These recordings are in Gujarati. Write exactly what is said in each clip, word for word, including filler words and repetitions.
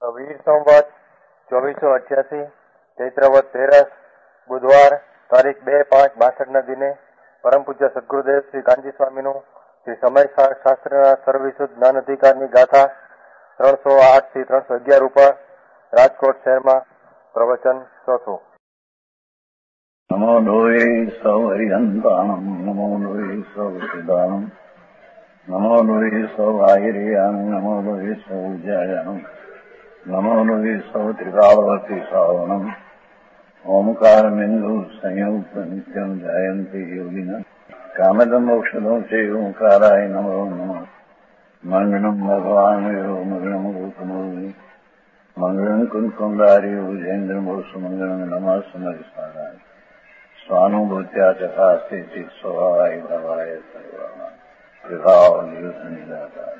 વીર સંવત ચોવીસો અઠ્યાસી ચૈત્રવત તેરસ બુધવાર તારીખ બે પાંચ બાસઠ ના દિને પરમ પૂજ્ય સદગુરુદેવ શ્રી કાનજી સ્વામીનું શ્રી સમય શાસ્ત્રના સર્વવિશુદ્ધ જ્ઞાન અધિકારની ગાથા ત્રણસો આઠ થી ત્રણસો અગિયાર ઉપર રાજકોટ શહેરમાં પ્રવચન ચોથું. નમો લોહે સૌ હરિહંતાણમ નમો લોહે સૌ સિદ્ધાણમ નમો લોહે સૌ આહિર્યાન નમો લોહે સૌ જયાનમ નમો લોહે સૌ ત્રિકાળવતી શ્રાવણમ ઓમકાર બિંદુ સંયુક્ત નિત્યમ જયંતી યોગિના કામદમ મોક્ષદો છે ઓંકારાય નમો નમઃ. મંગળમ ભગવાન મંગળમ ગોતમોહિ મંગળમ કુંકુંડારી વિજેન્દ્રમોષ મંગળમ નમઃ સમરિસ્મરાય સ્વાનુભૂત્યા ચકાસ્તે ચિત સ્વભાવાય ભવાય સર્વમાં વિભાવ નિયુત નિરાકાર.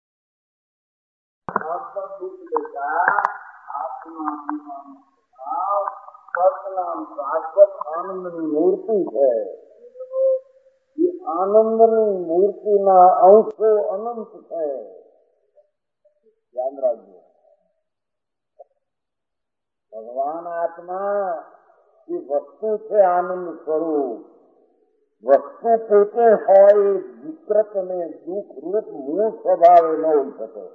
શાશ્વત આનંદની મૂર્તિ છે. એ આનંદની મૂર્તિના અંશો અનંત છે. ધ્યાન રાખજો. ભગવાન આત્મા એ વસ્તુ છે આનંદ સ્વરૂપ. વસ્તુ પોતે હોય વિકૃત ને દુઃખ રૂપ મૂળ સ્વભાવે ન હોઈ શકે.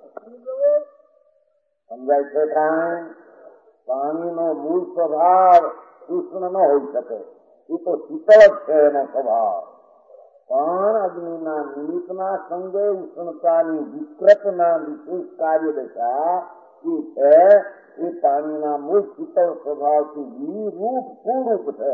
સમજાય છે? કારણ પાણીનો મૂળ સ્વભાવ ઉષ્ણ ન હોઈ શકે. એ તો શીતળ જ છે એનો સ્વભાવ. પણ અગ્નિના નિમિત્તના સંગે ઉષ્ણતાની વિકૃતના વિશેષ કાર્ય દશા એ છે. એ પાણીના મૂળ શીતળ સ્વભાવથી વિરૂપ પૂરૂપ છે.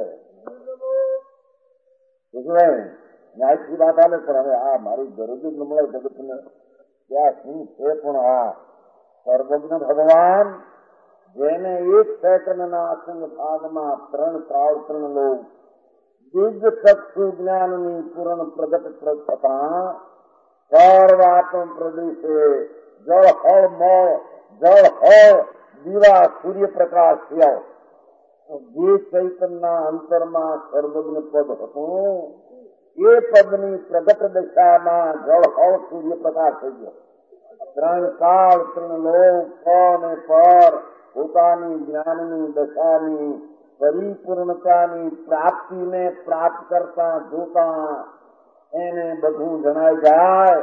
ન્યાયથી વાત આવે પણ હવે આ મારી ગરજ જ ન મળે જગતને ત્યાં શું છે. પણ આ સર્વજ્ઞ ભગવાન જેને એક સેકન્ડના અસંગ ભાગમાં ત્રણ કાળ ત્રણ લોક દિવ્ય ચક્ષુ જ્ઞાનની પૂર્ણ પ્રગટ થતા સર્વાત્મ પ્રદેશે જળ હળ મળ જળ હળ દીવા સૂર્યપ્રકાશ થયો. જે ચૈતનના અંતરમાં સર્વજ્ઞ પદ હતું એ પદની પ્રગટ દશામાં જળ હળ સૂર્યપ્રકાશ થઈ ગયો. ત્રણ કાળ ત્રણ લોક પ ને પર પોતાની જ્ઞાનની દશાની પરિપૂર્ણતાની પ્રાપ્તિને પ્રાપ્ત કરતા જોતા એને બધું જણાઈ જાય.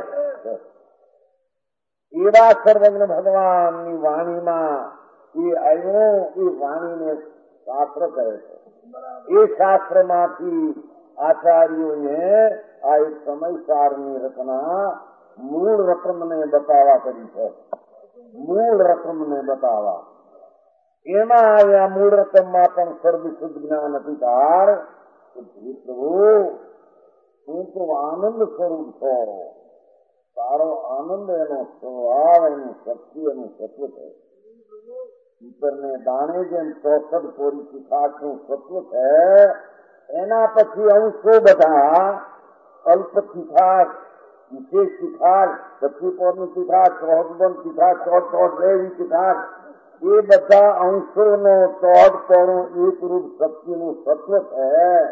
એવા સર્વજ્ઞ ભગવાનની વાણીમાં એ આવ્યો. એ વાણીને શાસ્ત્ર કહે છે. એ શાસ્ત્રમાંથી આચાર્યોએ આ એક સમયસારની રચના મૂળ રકમને બતાવવા કરી છે. મૂળ રકમને બતાવવા એમાં આવ્યા મૂળ રકમમાં પણ સર્વશુદ્ધ જ્ઞાન અધિકાર. પ્રભુ હું તો આનંદ સ્વરૂપ છો. તારો આનંદ એનો સ્વભાવ એનું શક્તિ એનું સત્વ છે. ઈશ્વરને દાણે જેમ ચોસઠ કોરી શિખાશનું સત્વ છે એના પછી અંશો બધા અલ્પ શિખાશ વિશેષ શિખાશ પચીસ પોરની શિખાશ ચોહદ બંધ શિખાશ ચોટ ચોટ એવી શિખાશ એ બધા અંશોનો ચોટ પોણું એક રૂપ શક્તિનું સત્વ છે.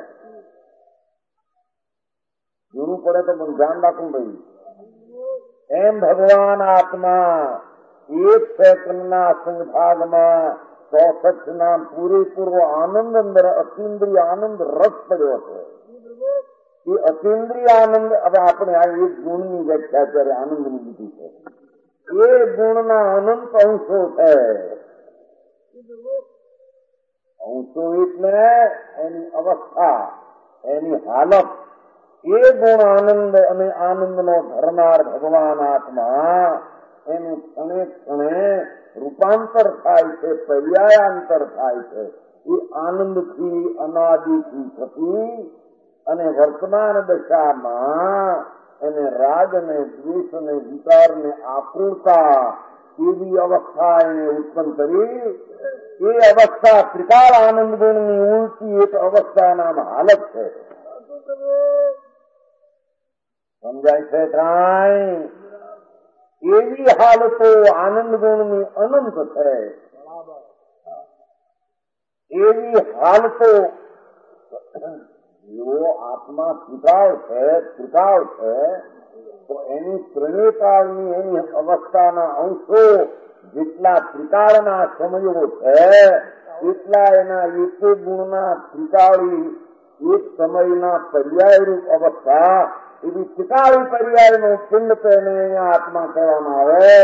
જોવું પડે તો પણ ધ્યાન રાખવું ભાઈ. એમ ભગવાન આત્મા એક સેકન્ડના સંભાગમાં ચોસઠ ના પૂરેપૂર્વ આનંદ અંદર અતિન્દ્રિય આનંદ રસ પડ્યો છે. એ અતિન્દ્રિય આનંદ હવે આપણે આ એક ગુણની વ્યાખ્યા ત્યારે આનંદની લીધી છે. એ ગુણના અનંત અંશો છે. અંશો એટલે એની અવસ્થા એની હાલત. એ ગુણ આનંદ અને આનંદનો ધરનાર ભગવાન આત્મા એનું ક્ષણે ક્ષણે રૂપાંતર થાય છે, પર્યાયાંતર થાય છે. એ આનંદથી અનાદિથી થતી અને વર્તમાન દશામાં એને રાગ અને દ્વેષ અને વિચારને આકૃતા એવી અવસ્થા એને ઉત્પન્ન કરી. એ અવસ્થા ત્રિકાળ આનંદ ગુણની ઉલટી એક અવસ્થાના હાલત છે. સમજાય છે? કાંઈ એવી હાલતો આનંદ ગુણની અનંત છે. એવી હાલતો જો આત્મા ત્રિકાળ છે ત્રિકાળ છે તો એની ત્રણેય કાળની એની અવસ્થાના અંશો જેટલા ત્રિકાળના સમયો છે એટલા એના એક ગુણના ત્રિકાળી એક સમયના પર્યાયરૂપ અવસ્થા એવી ત્રિકાળી પર્યાયનો પિંડ તેને અહીંયા આત્મા કહેવામાં આવે.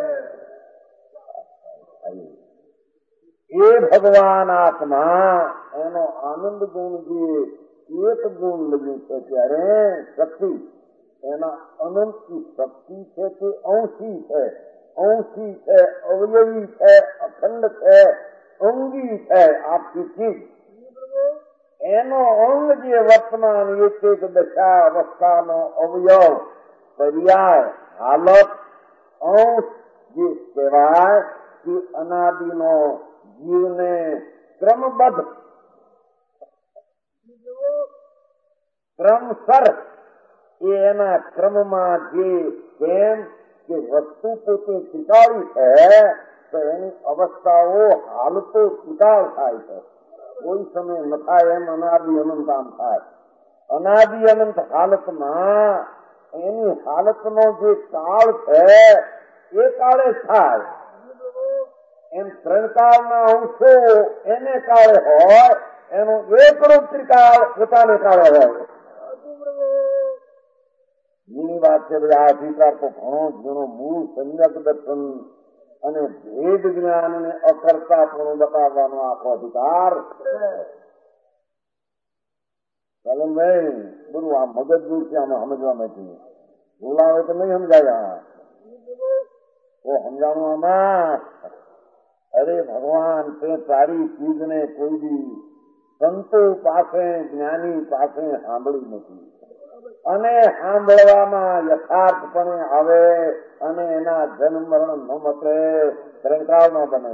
એ ભગવાન આત્મા એનો આનંદ ગુણ જે એક ગુણ લગ્યું છે ત્યારે શક્તિ એના અનંતની શક્તિ છે તે અંશી છે, અંશી છે, અવયવી છે, અખંડ છે, અંગી છે. આખી ચીજ એનો અંગ જે વર્તમાન એક એક દશા અવસ્થાનો અવયવ પર્યાય હાલત અંશ જે કહેવાય કે અનાદિનો જીવને ક્રમબદ્ધ ક્રમસર એ એના ક્રમમાં જે કેમ કે વસ્તુ પોતે ત્રિકાળી છે તો એની અવસ્થાઓ હાલતો ત્રિકાળ થાય છે. કોઈ સમય ન થાય એમ અનાદિ અનંત આમ થાય. અનાદિ અનંત હાલતમાં એની હાલતનો જે કાળ છે એ કાળે થાય. એમ ત્રણ કાળના અંશો એને કાળે હોય, એનો એકરૂપ ત્રિકાળ પોતાને કાળે હોય. એની વાત છે બધા અધિકાર તો ઘણો ઘણો મૂળ સમ્યક દર્શન અને ભેદ જ્ઞાનને અકર્તા પણ બતાવવાનો આખો અધિકાર. ચાલો નહીં બધું આ મગજ દૂર છે આમાં સમજવા નથી. બોલાવે તો નહીં સમજાય. તો સમજાણું આમાં અરે ભગવાન તે તારી ચીજને કોઈ બી સંતો પાસે જ્ઞાની પાસે સાંભળી નથી અને સાંભળવામાં યથાર્થપણે આવે અને એના જન્મ મરણ ન મતે ત્રણકાળ ન બને.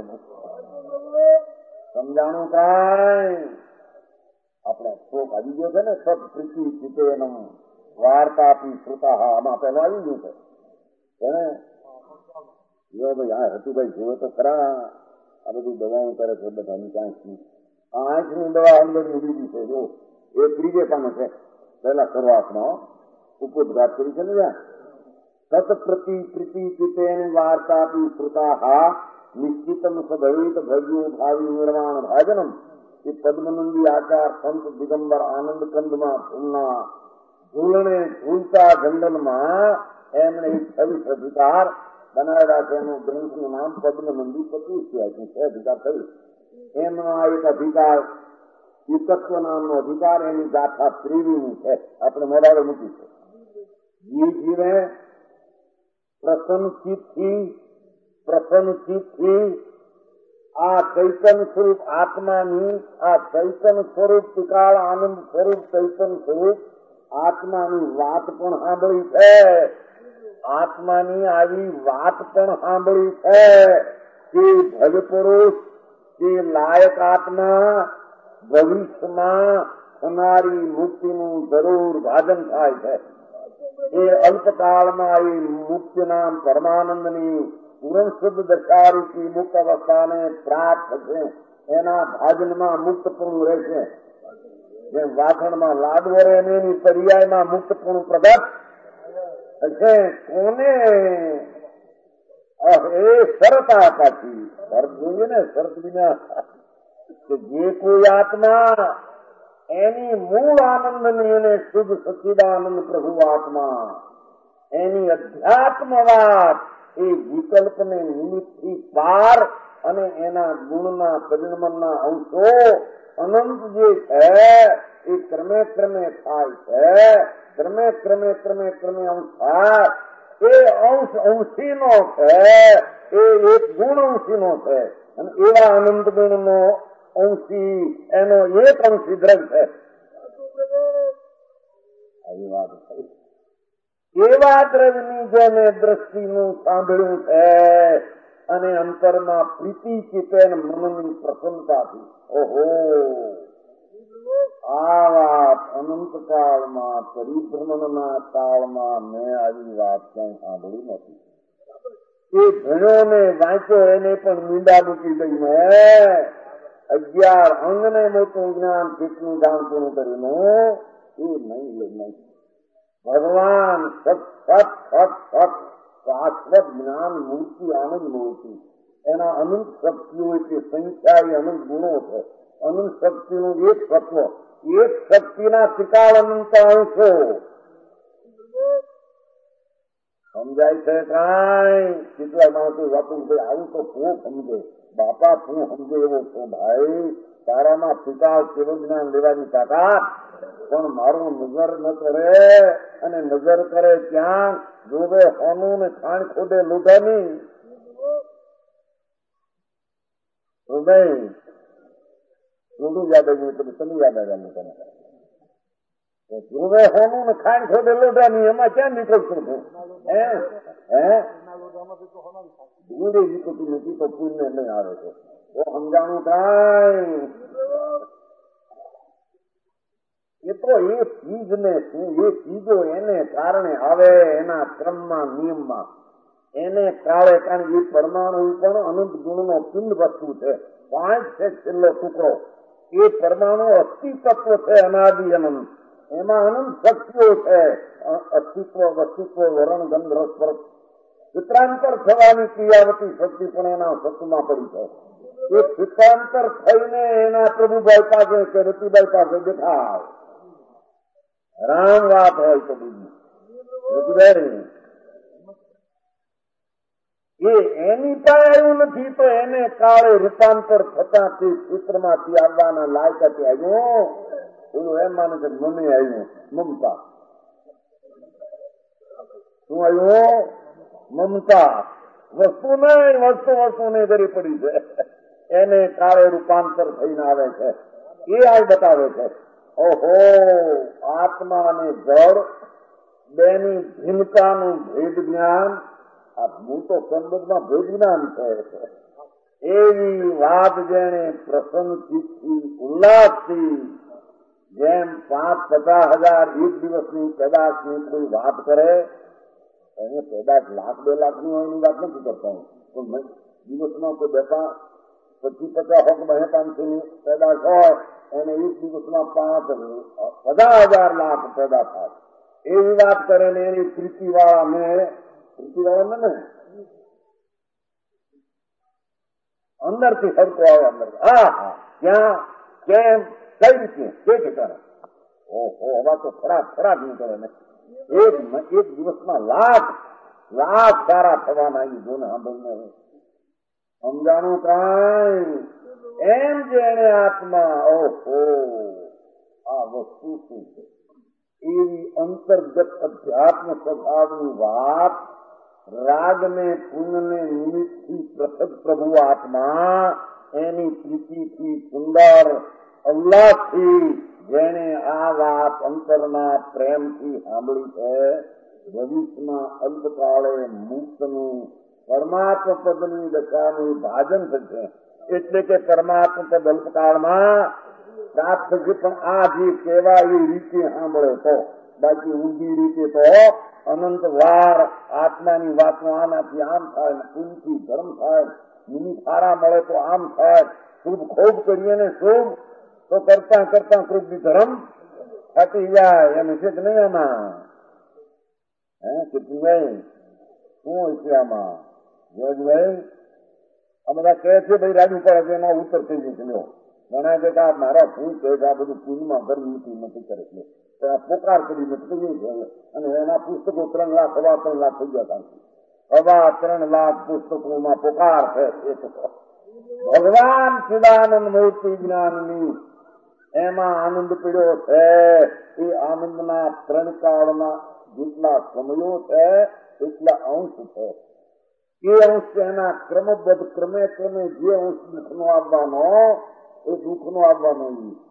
સમજાણું કાંઈ આપણે શોક આવી ગયો છે ને સત પ્રીતિ ચિતેનમ વાર્તાપી શ્રુતા આમાં પહેલા આવી ગયું છે એને ભાઈ હા હતુભાઈ જોવે તો ખરા આ બધું દવાઓ કરે છે બધાની કાંઈ આ આંખની દવા અંદર ઉડી છે. જો એ ત્રીજે પામે છે પહેલા શરૂઆતમાં ઉપોદઘાત કરી છે ને ત્યાં સત પ્રતિ પ્રીતિ ચિતેન વાર્તાપી શ્રુતા નિશ્ચિતમ સભવિત ભવ્યો ભાવી નિર્માણ ભાજનમ એ પદ્મનંદી આચાર સંત દિગંબર આનંદ કંદમાં ફૂલના ઝૂલણે ઝૂલતા જંગલમાં એમણે એક છવ્વીસ અધિકાર બનાવેલા છે. એનું ગ્રંથનું નામ પદ્મનંદી પચીસ છે અધિકાર છવ્વીસ. એમનો એક અધિકાર એકત્વ નામનો અધિકાર એની ગાથા ત્રેવીની છે. આપણે મોડાવે મૂકી છે. જીવ જીવે પ્રસન્ન ચિત્તથી પ્રસન્ન ચિત્તથી આ ચૈતન સ્વરૂપ આત્માની આ ચૈતન સ્વરૂપ ત્રિકાળ આનંદ સ્વરૂપ ચૈતન સ્વરૂપ આત્માની વાત પણ સાંભળી છે. આત્માની આવી વાત પણ સાંભળી છે કે ભજ પુરુષ કે લાયક આત્મા ભવિષ્યમાં થનારી મુક્તિનું જરૂર ભાજન થાય છે. એ અલ્પકાળમાં એ મુક્તિ નામ પરમાનંદની પૂર્ણ શુદ્ધ દશારૂપી મુક્ત અવસ્થાને પ્રાપ્ત થશે. એના ભાજનમાં મુક્તપણું રહેશે. જેમ વાસણમાં લાડવો રહે એની પર્યાયમાં મુક્તપણું પ્રગટ થશે. કોને એ શરત આ પાછી શરત જોઈએ ને શરત વિના કે જે કોઈ આત્મા એની મૂળ આનંદની અને શુદ્ધ સચ્ચિદાનંદ પ્રભુ આત્મા એની અધ્યાત્મ વાત એ વિકલ્પને નિમિત્તથી પાર અને એના ગુણના પરિણમનના અંશો અનંત જે છે એ ક્રમે ક્રમે થાય છે. ક્રમે ક્રમે ક્રમે ક્રમે અંશ થાય. એ અંશ અંશીનો છે. એ એક ગુણ અંશીનો છે અને એવા અનંત ગુણનો અંશી એનો એક અંશી દ્રવ છે. આવી વાત થઈ. એવા દ્રવ્યની જેને દ્રષ્ટિનું સાંભળ્યું છે અને અંતરમાં પ્રીતિ ચિતેન મનની પ્રસન્નતાથી ઓહો આ વાત અનંત કાળમાં પરિભ્રમણના કાળમાં મેં આવી વાત ક્યાંય સાંભળી નથી. એ ભણ્યોને વાંચ્યો એને પણ મીંડા મૂકી દઈ મેં અગિયાર અંગને મોટું જ્ઞાન કેટલું જાણ પૂરું કર્યું એ નહીં નહીં. ભગવાન સત સત સત સત શાશ્વત જ્ઞાન મૂર્તિ આનંદ મૂર્તિ એના અનંત શક્તિઓ કે સંખ્યા એ અનંત ગુણો છે. અનંત શક્તિનું એક તત્વ, એક શક્તિના ત્રિકાળ અનંત અંશો. સમજાય છે કાંઈ? કેટલા માણસો વાતું ભાઈ આવું તો તું સમજે, બાપા તું સમજે એવો છો ભાઈ, તારામાં ત્રિકાળ કેવું જ્ઞાન લેવાની તાકાત. પણ મારું નજર ન કરે, અને નજર કરે ક્યાં? જોવે હોનું ને ખાણ ખોદે લોઢાની. લોઢું યાદ આવ્યું એટલે તમે યાદ આવ્યા તને. જોવે હોનું ને ખાણ ખોદે લોઢાની, એમાં ક્યાં નીકળતું છું? હે હે ગુડે નીકળતું નથી તો પુણ્ય નહીં આવે છે. તો સમજાણું કાંઈ? એ તો એ ચીજને શું, એ ચીજો એને કારણે આવે, એના ક્રમમાં નિયમમાં એને કાળે. કારણ એ પરમાણુ પણ અનંત ગુણનો પિંડ વસ્તુ છે. પાંચ છે છેલ્લો ટુકડો. એ પરમાણુ અસ્તિત્વ છે, અનાદિ અનંત. એમાં અનંત શક્તિઓ છે. અસ્તિત્વ, વસ્તિત્વ, વરણ, ગંધ, રસ, સ્પર્શ, ચિત્રાંતર થવાની ક્રિયાવતી શક્તિ પણ એના સત્વમાં પડી છે. એ ચિત્રાંતર થઈને એના પ્રભુભાઈ પાસે કે રતિભાઈ પાસે દેખાય. રામ વાત હોય તો બીજી રતિભાઈ એ એની પાસે આવ્યું નથી, તો એને કાળે રૂપાંતર થતા તે ચિત્રમાંથી આવવાના લાયકાથી આવ્યું. પેલું એમ માને છે મને આવ્યું મમતા. શું આવ્યું? મમતા. વસ્તુ નહીં, વસ્તુ વસ્તુ ને ધરી પડી છે, એને કાળે રૂપાંતર થઈને આવે છે. એ આ બતાવે છે. ઓહો, આત્મા અને જળ બેની ભિન્નતાનું ભેદ જ્ઞાન. આ હું તો સંબંધમાં ભેદ જ્ઞાન છે એવી વાત જેને પ્રસન્નથી ઉલ્લાસથી, જેમ પાંચ પચાસ હજાર એક દિવસની પેદાશની કોઈ વાત કરે, એને પેદાશ લાખ બે લાખની હોય એની વાત નથી કરતા હું. પણ દિવસમાં કોઈ બેઠા પચીસ પચાસ હોક બે પાંચસોની પેદાશ હોય, એને એક દિવસમાં પાંચ પચાસ હજાર લાખ પેદા થાય એવી વાત કરે ને એની પ્રીતિવાળા ને પ્રીતિવાળા ને અંદરથી સરખો આવે. અંદર હા હા ક્યાં કેમ કઈ રીતે કે ઠેકાણે? ઓહો, હવા તો ખરાબ ખરાબ નીકળે ને. એક એક દિવસમાં લાખ લાખ સારા થવાના એ જોને સાંભળીને સમજાણું કાંઈ? એમ જેને આત્મા ઓહો આ વસ્તુ શું છે એવી અંતર્ગત અધ્યાત્મ સ્વભાવની વાત રાગને પુણ્યને નિમિત્તથી પ્રસદ પ્રભુ આત્મા એની પ્રીતિથી સુંદર ઉલ્લાસથી જેને આ વાત અંતરના પ્રેમથી સાંભળી છે, ભવિષ્યમાં અલ્પકાળે મુક્તનું પરમાત્મા પદની દશાનું ભાજન થશે. એટલે કે પરમાત્મા પદ અલ્પકાળમાં પ્રાપ્ત થશે. પણ આ જે કહેવાય એ રીતે સાંભળે તો, બાકી ઊંધી રીતે તો અનંત વાર આત્માની વાતનો આનાથી આમ થાય, પુણ્યથી ધર્મ થાય, નિમિત્ત સારા મળે તો આમ થાય, શુભ ખૂબ કરીએ ને શુભ તો કરતા કરતા કૃપથી ધર્મ થાકી જાય. એમ છે કે નહીં આમાં? હે કીર્તિભાઈ શું હોય છે આમાં? જજભાઈ આ બધા કહે છે ભાઈ રાજુ પર એનો ઉત્તર થઈ જશે. લ્યો ઘણા કે આ મારા શું કહે છે, આ બધું પુણ્યમાં ધર્મથી નથી કરે છે, આ પોકાર કરી નથી છે. અને એના પુસ્તકો ત્રણ લાખ હવા ત્રણ લાખ થઈ ગયા. હવા ત્રણ લાખ પુસ્તકોમાં પોકાર છે. ભગવાન સદાનંદ મૂર્તિ જ્ઞાનની એમાં આનંદ પીડ્યો છે. એ આનંદના ત્રણ કાળના જેટલા સમયો છે એટલા અંશ છે. એ અંશ એના ક્રમબદ્ધ ક્રમે ક્રમે જે અંશ દુઃખનો આવવાનો એ દુઃખનો આવવાનો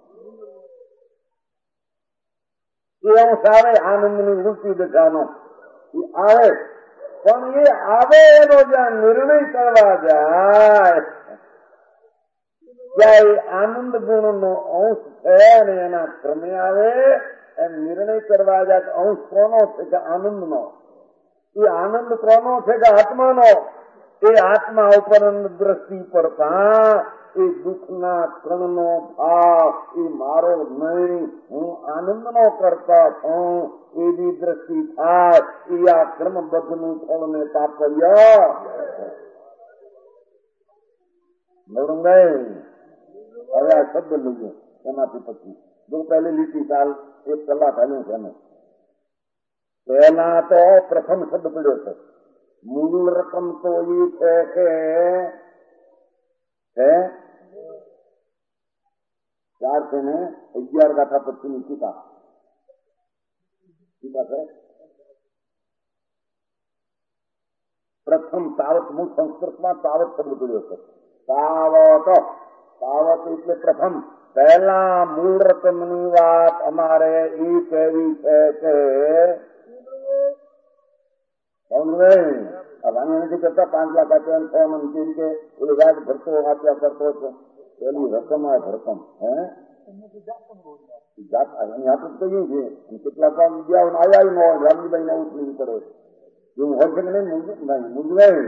એ અંશ આવે આનંદની વૃત્તિ દશાનો એ આવે. પણ એ આવે એનો જ્યાં નિર્ણય કરવા જાય ત્યાં એ આનંદ ગુણનો અંશ છે અને એના ક્રમે આવે એમ નિર્ણય કરવા જાય. અંશ કોનો છે કે આનંદનો? એ આનંદ કોનો છે કે આત્માનો? એ આત્મા ઉપર દ્રષ્ટિ પડતા એ દુઃખના ત્રણનો ભાવ એ મારો નહીં, હું આનંદનો કરતા છું એવી દ્રષ્ટિ થાય. એ આ ક્રમબદ્ધનું ફળ ને તાત્પર્ય નવરંગ હવે આ શબ્દ લઈએ એમાંથી પછી જો પહેલી લીટી ચાલ એક કલાક હાલ્યું છે એનું પહેલા તો પ્રથમ શબ્દ પડ્યો છે. મૂળ રકમ તો એ છે કે ચાર છે ને અગિયાર ગાથા પછીની ટીકા ટીકા છે. પ્રથમ તાવત મૂળ સંસ્કૃતમાં તાવત શબ્દ પડ્યો છે. તાવત તાવત એટલે પ્રથમ. પહેલા મૂળ રકમની વાત અમારે એ કહેવી છે કે વાણી નથી કરતા પાંચ લાખ આપ્યા છ મને કેવી કે ઓલું વ્યાજ ભરતો આપ્યા કરતો છે પેલી રકમ આ રકમ હે જાત અહીંયા તો કહ્યું છે કેટલાક વિદ્યાઓ આવ્યા ન હોય રામજીભાઈ ને ઉઠવી પડે એવું હોય છે કે નહીં મૂંઝવાય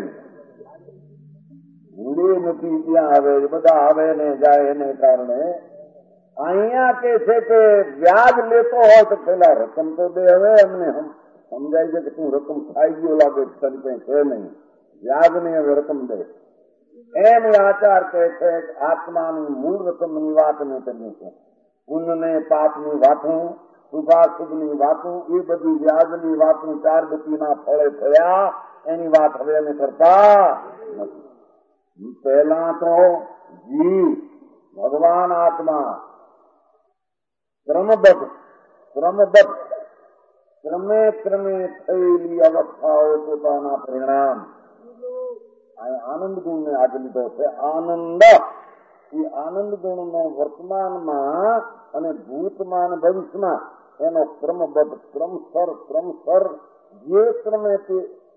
મૂંડી નથી ત્યાં આવે બધા આવે ને જાય એને કારણે અહીંયા કે છે કે વ્યાજ લેતો હોય તો પેલા રકમ તો દે. હવે અમને સમજાય છે કે તું રકમ ખાઈ ગયો લાગે તારી કઈ છે નહીં વ્યાજ ને હવે રકમ દે એમ આચાર કહે છે કે આત્માની મૂળ રકમની વાત મેં કર્યું છે. પુણ્ય ને પાપની વાતું શુભાશુભની વાતું એ બધી વ્યાજની વાતું ચાર ગતિના ફળે થયા એની વાત હવે અમે કરતા નથી. પહેલા તો જીવ ભગવાન આત્મા ક્રમબદ્ધ ક્રમબદ્ધ ક્રમે ક્રમે થયેલી અવસ્થાઓ પોતાના પરિણામ આનંદ ગુણને આજે લીધો છે. આનંદ એ આનંદ ગુણનો વર્તમાનમાં અને ભૂતમાન ભવિષ્યમાં એનો ક્રમબદ્ધ ક્રમસર ક્રમસર જે ક્રમે તે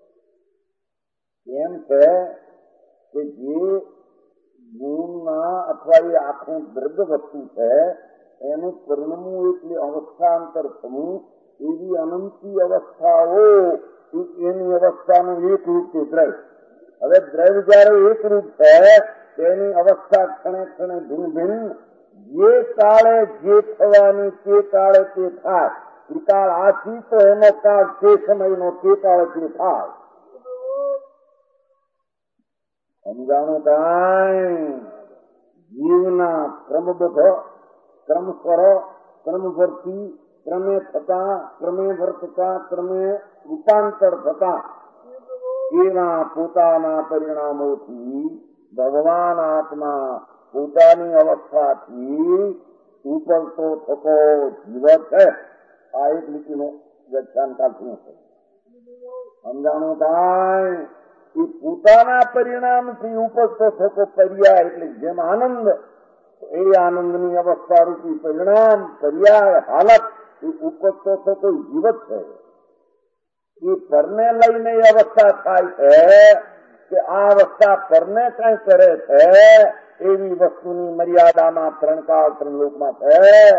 એમ છે કે જે ગુણના અથવા એ આખું દ્રવ્ય વસ્તુ છે એનું પરિણમવું એટલે અવસ્થાંતર થવું એવી અનંતી અવસ્થાઓ એની અવસ્થાનું એક રૂપ છે દ્રવ્ય. હવે દ્રવ્ય જયારે એક રૂપ છે તેની અવસ્થા ક્ષણે ક્ષણે ભિન્ન ભિન્ન જે કાળે જે થવાની તે કાળે તે થાય. ત્રિકાળ આથી તો એનો કાળ તે સમયનો તે કાળે તે થાય. સમજાણું કાંઈ જીવના ક્રમબદ્ધ ક્રમસ્વર ક્રમવર્તી ક્રમે થતા ક્રમે વર્તતા ક્રમે રૂપાંતર થતા એવા પોતાના પરિણામોથી ભગવાન આત્મા પોતાની અવસ્થાથી ઉપરતો થતો જીવ છે. આ એક લીટીનું વ્યાખ્યાન કાઢ્યું છે. સમજાણું કાંઈ એ પોતાના પરિણામથી ઉપરતો થતો પર્યાય એટલે જેમ આનંદ એ આનંદની અવસ્થા રૂપી પરિણામ પર્યાય હાલત એ ઉપરતો થતો જીવ છે. એ પરને લઈને એ અવસ્થા થાય છે કે આ અવસ્થા પરને કઈ કરે છે એવી વસ્તુની મર્યાદામાં ત્રણ કાળ ત્રણ લોકમાં છે.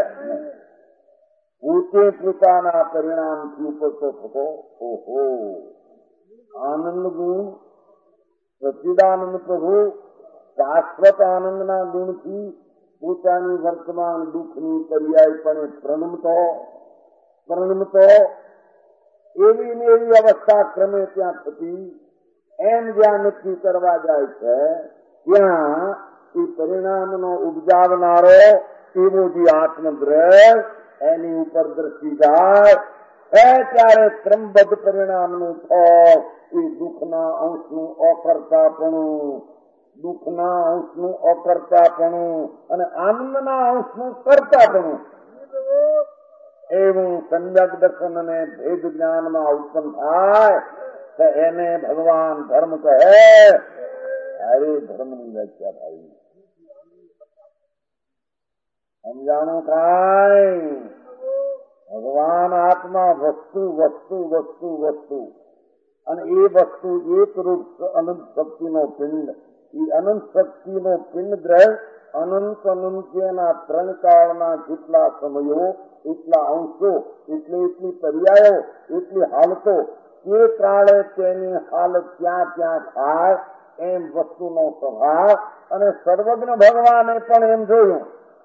પોતે પોતાના પરિણામથી ઉપરતો થતો ઓહો આનંદ ગુણ સચ્ચિદાનંદ પ્રભુ શાશ્વત આનંદના ગુણથી પોતાની વર્તમાન દુઃખની પર્યાયપણે પ્રણમતો પ્રણમતો એવી ને એવી અવસ્થા ક્રમે ત્યાં થતી એમ જ્યાં નક્કી કરવા જાય છે ત્યાં એ પરિણામનો ઉપજાવનારો એવો જે આત્મદ્રવ્ય એની ઉપર દ્રષ્ટિ જાય એ ત્યારે ક્રમબદ્ધ પરિણામનું ફળ એ દુઃખના અંશનું અકર્તાપણું દુઃખના અંશનું અકર્તાપણું અને આનંદના અંશનું કર્તાપણું એવું સમ્યક દર્શન અને ભેદ જ્ઞાનમાં ઉત્પન્ન થાય તો એને ભગવાન ધર્મ કહે. અરે ધર્મની વ્યાખ્યા થાય સમજાણું કાંઈ ભગવાન આત્મા વસ્તુ વસ્તુ વસ્તુ વસ્તુ અને એ વસ્તુ એક રૂપ અનંત શક્તિનો પિંડ. એ અનંત શક્તિનો પિંડ દ્રવ્ય અનંત અનંત્યના ત્રણ કાળના જેટલા સમયો એટલા અંશો એટલે એટલી પર્યાયો એટલી હાલતો તે કાળે તેની હાલત ક્યાં ક્યાં થાય એમ વસ્તુનો સ્વભાવ અને સર્વજ્ઞ ભગવાને પણ એમ જોયું.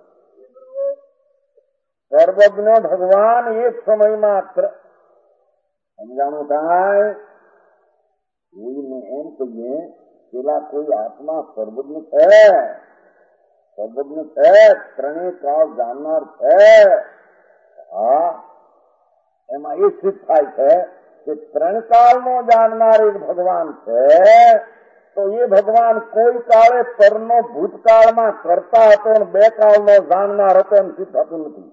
સર્વજ્ઞ ભગવાન એક સમયમાં સમજાણું થાય એમ કહીએ પેલા કોઈ આત્મા સર્વજ્ઞ છે, સર્વજ્ઞ છે, ત્રણેય કાળ જાણનાર છે. હા, એમાં એ સિદ્ધ થાય છે કે ત્રણ કાળનો જાણનાર એક ભગવાન છે, તો એ ભગવાન કોઈ કાળે પરનો ભૂતકાળમાં કરતા હતો અને બે કાળનો જાણનાર હતો એમ સિદ્ધ થતું નથી.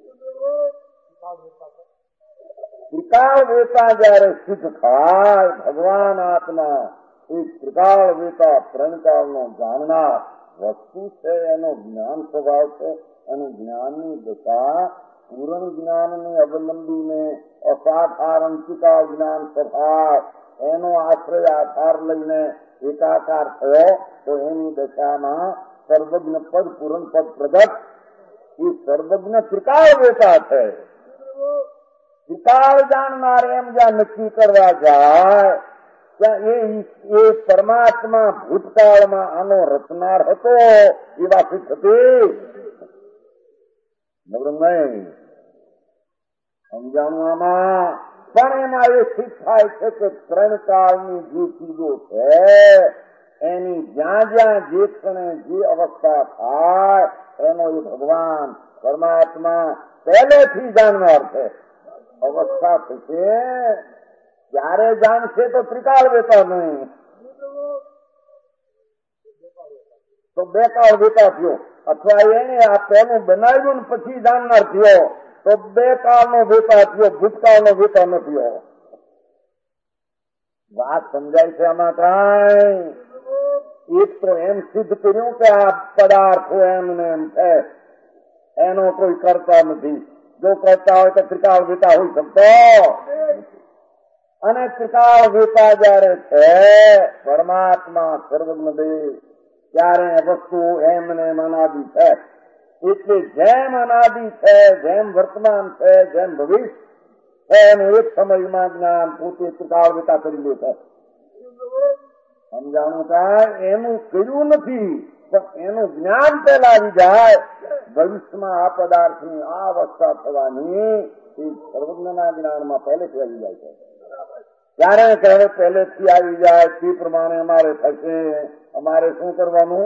ત્રિકાળ વેતા જયારે સિદ્ધ થાય ભગવાન આત્મા એ ત્રિકાળ વેતા ત્રણ કાળનો જાણનાર વસ્તુ છે, એનો જ્ઞાન સ્વભાવ છે. અને જ્ઞાનની દશા પૂર્ણ જ્ઞાનને અવલંબીને અસાધારણ ત્રિકાળ જ્ઞાન સ્વભાવ એનો આશ્રય આધાર લઈને એકાકાર થયો તો એની દશામાં સર્વજ્ઞ પદ પૂર્ણ પદ પ્રગટ. એ સર્વજ્ઞ ત્રિકાળ વેતા છે. ત્રિકાળ જાણનાર એમ જ્યાં નક્કી કરવા જાય ત્યાં એ એ પરમાત્મા ભૂતકાળમાં આનો રચનાર હતો એ વાત હતી. નબળું નહીં સમજાણું આમાં. પણ એમાં એ સિદ્ધ થાય છે કે ત્રણ કાળની જે ચીજો છે એની જ્યાં જ્યાં જે ક્ષણે જે અવસ્થા થાય એનો એ ભગવાન પરમાત્મા પહેલેથી જાણનાર છે. અવસ્થા થશે ત્યારે જાણશે તો ત્રિકાળ વેતા નહીં, તો બે કાળ વેતા થયો. અથવા એને આ પહેલું બનાવ્યું ને પછી જાણનાર થયો તો બે કાળનો વેતા થયો, ભૂતકાળનો વેતા ન થયો. વાત સમજાય છે આમાં કાંઈ? એક તો એમ સિદ્ધ કર્યું કે આ પદાર્થો એમને એમ છે, એનો કોઈ કરતા નથી. જો કરતા હોય તો ત્રિકાળ વેતા હોઈ શકતો. અને ત્રિકાળ વેતા જયારે છે પરમાત્મા સર્વજ્ઞ દેવ ત્યારે વસ્તુ એમને અનાદિ છે. એટલે જેમ અનાદિ છે, જેમ વર્તમાન છે, જેમ ભવિષ્ય છે એનું એક સમયમાં જ્ઞાન પોતે ત્રિકાળ વેતા કરી લે છે. સમજાણું કાંઈ? એનું કર્યું નથી પણ એનું જ્ઞાન પેલા આવી જાય. ભવિષ્યમાં આ પદાર્થની આ અવસ્થા થવાની એ સર્વજ્ઞના જ્ઞાનમાં પહેલેથી આવી જાય છે. ત્યારે કહે પહેલેથી આવી જાય તે પ્રમાણે અમારે થશે. અમારે શું કરવાનું?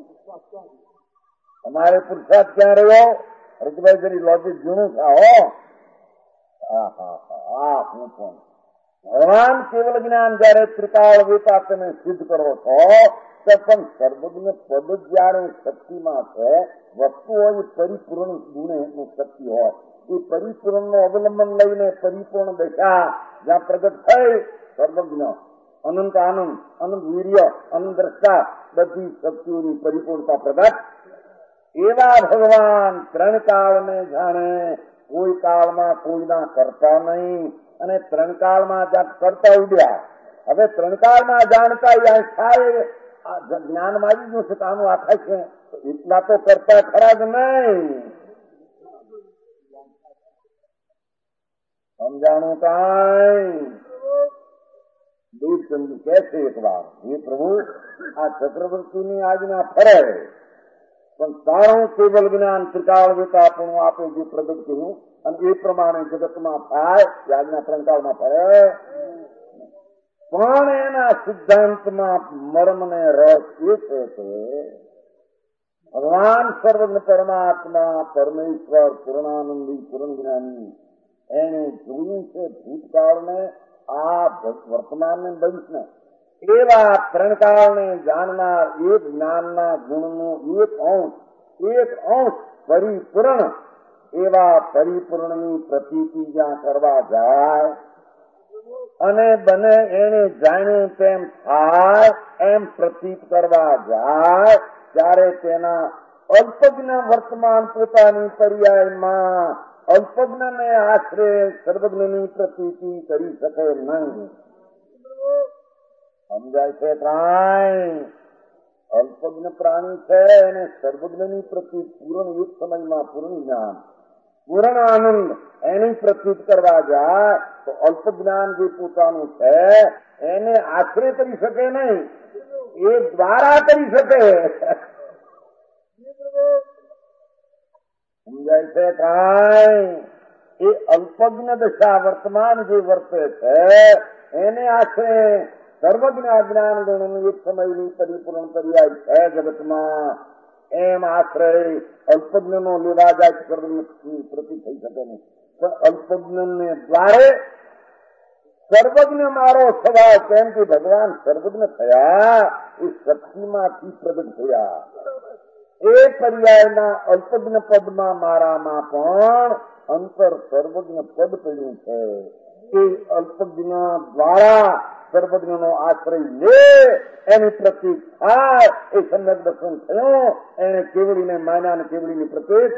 અમારે પુરુષાર્થ ક્યાં રહ્યો? હરકભાઈ જરી લોજિક જૂનું છે. હો હા હા હા હું પણ ભગવાન કેવલ જ્ઞાન જયારે ત્રિકાળ વેતા તમે સિદ્ધ કરો છો તો પણ સર્વજ્ઞ પદ જયારે શક્તિમાં છે, વસ્તુ હોય પરિપૂર્ણ ગુણે શક્તિ હોય, એ પરિપૂર્ણ નું અવલંબન લઈને પરિપૂર્ણ દશા જ્યાં પ્રગટ થઈ સર્વજ્ઞ અનંત આનંદ, અનંત વીર્ય, અનંત દ્રષ્ટા બધી શક્તિઓની પરિપૂર્ણતા પ્રગટ. એવા ભગવાન ત્રણ કાળને જાણે, કોઈ કાળમાં કોઈના કરતા નહીં અને ત્રણ કાળમાં જ્યાં કરતા ઉડ્યા. હવે ત્રણ કાળમાં જાણતા થાય જ્ઞાનમાં આવી ગયું છે કાનું આખા છે એટલા તો કરતા ખરા જ નહીં. સમજાણું કાંઈ? દેવચંદ કહે છે એક વાર, હે પ્રભુ આ ચક્રવર્તીની આજ્ઞા ફરે પણ તારું કેવલ જ્ઞાન ત્રિકાળ વેતા આપણું આપે જે પ્રગટ કર્યું અને એ પ્રમાણે જગતમાં થાય એ આજ્ઞા ત્રણ કાળમાં ફરે. પણ એના સિદ્ધાંતમાં મર્મ ને રસ એ છે કે ભગવાન સર્વજ્ઞ પરમાત્મા પરમેશ્વર પૂર્ણાનંદી પૂર્ણ જ્ઞાની એને જોયું છે ભૂતકાળને, આ વર્તમાન ને ભવિષ્યને. એવા ત્રણ કાળને જાણનાર એ જ્ઞાનના ગુણનું એક અંશ એક અંશ પરિપૂર્ણ એવા પરિપૂર્ણની પ્રતીતિ જ્યાં કરવા જાય અને બને એને જાણ્યું તેમ થાય એમ પ્રતીત કરવા જાય ત્યારે તેના અલ્પજ્ઞ વર્તમાન પોતાની પર્યાયમાં અલ્પજ્ઞને આશરે સર્વજ્ઞની પ્રતીતિ કરી શકે નહીં. સમજાય છે કાંઈ? અલ્પજ્ઞ પ્રાણી છે અને સર્વજ્ઞની પ્રતીત પૂર્ણ એક સમયમાં પૂર્ણ જ્ઞાન પૂર્ણ આનંદ એની પ્રતીત કરવા જાય તો અલ્પ જ્ઞાન જે પોતાનું છે એને આશરે કરી શકે નહીં, એ દ્વારા કરી શકે. સમજાય છે કાંઈ? એ અલ્પજ્ઞ દશા વર્તમાન જે વર્તે છે એને આશરે સર્વજ્ઞ અજ્ઞાન ગુણનું એક સમયની પરિપૂર્ણ પર્યાય છે જગતમાં. એમ આશ્રય અલ્પજ્ઞનો લેવા જાય સર્વજ્ઞ પ્રતિ થઈ શકે નહીં. પણ અલ્પજ્ઞને દ્વારે સર્વજ્ઞ મારો સ્વભાવ, કેમ કે ભગવાન સર્વજ્ઞ થયા એ શક્તિમાંથી પ્રગટ થયા. એ પર્યાયના અલ્પજ્ઞ પદમાં મારામાં પણ અંતર સર્વજ્ઞ પદ પડ્યું છે. એ અલ્પજ્ઞ દ્વારા સર્વજ્ઞનો આશ્રય લે એની પ્રતીક થાય એ સમ્યક દર્શન થયું. એને કેવડીને માન્યા અને કેવડીની પ્રતીક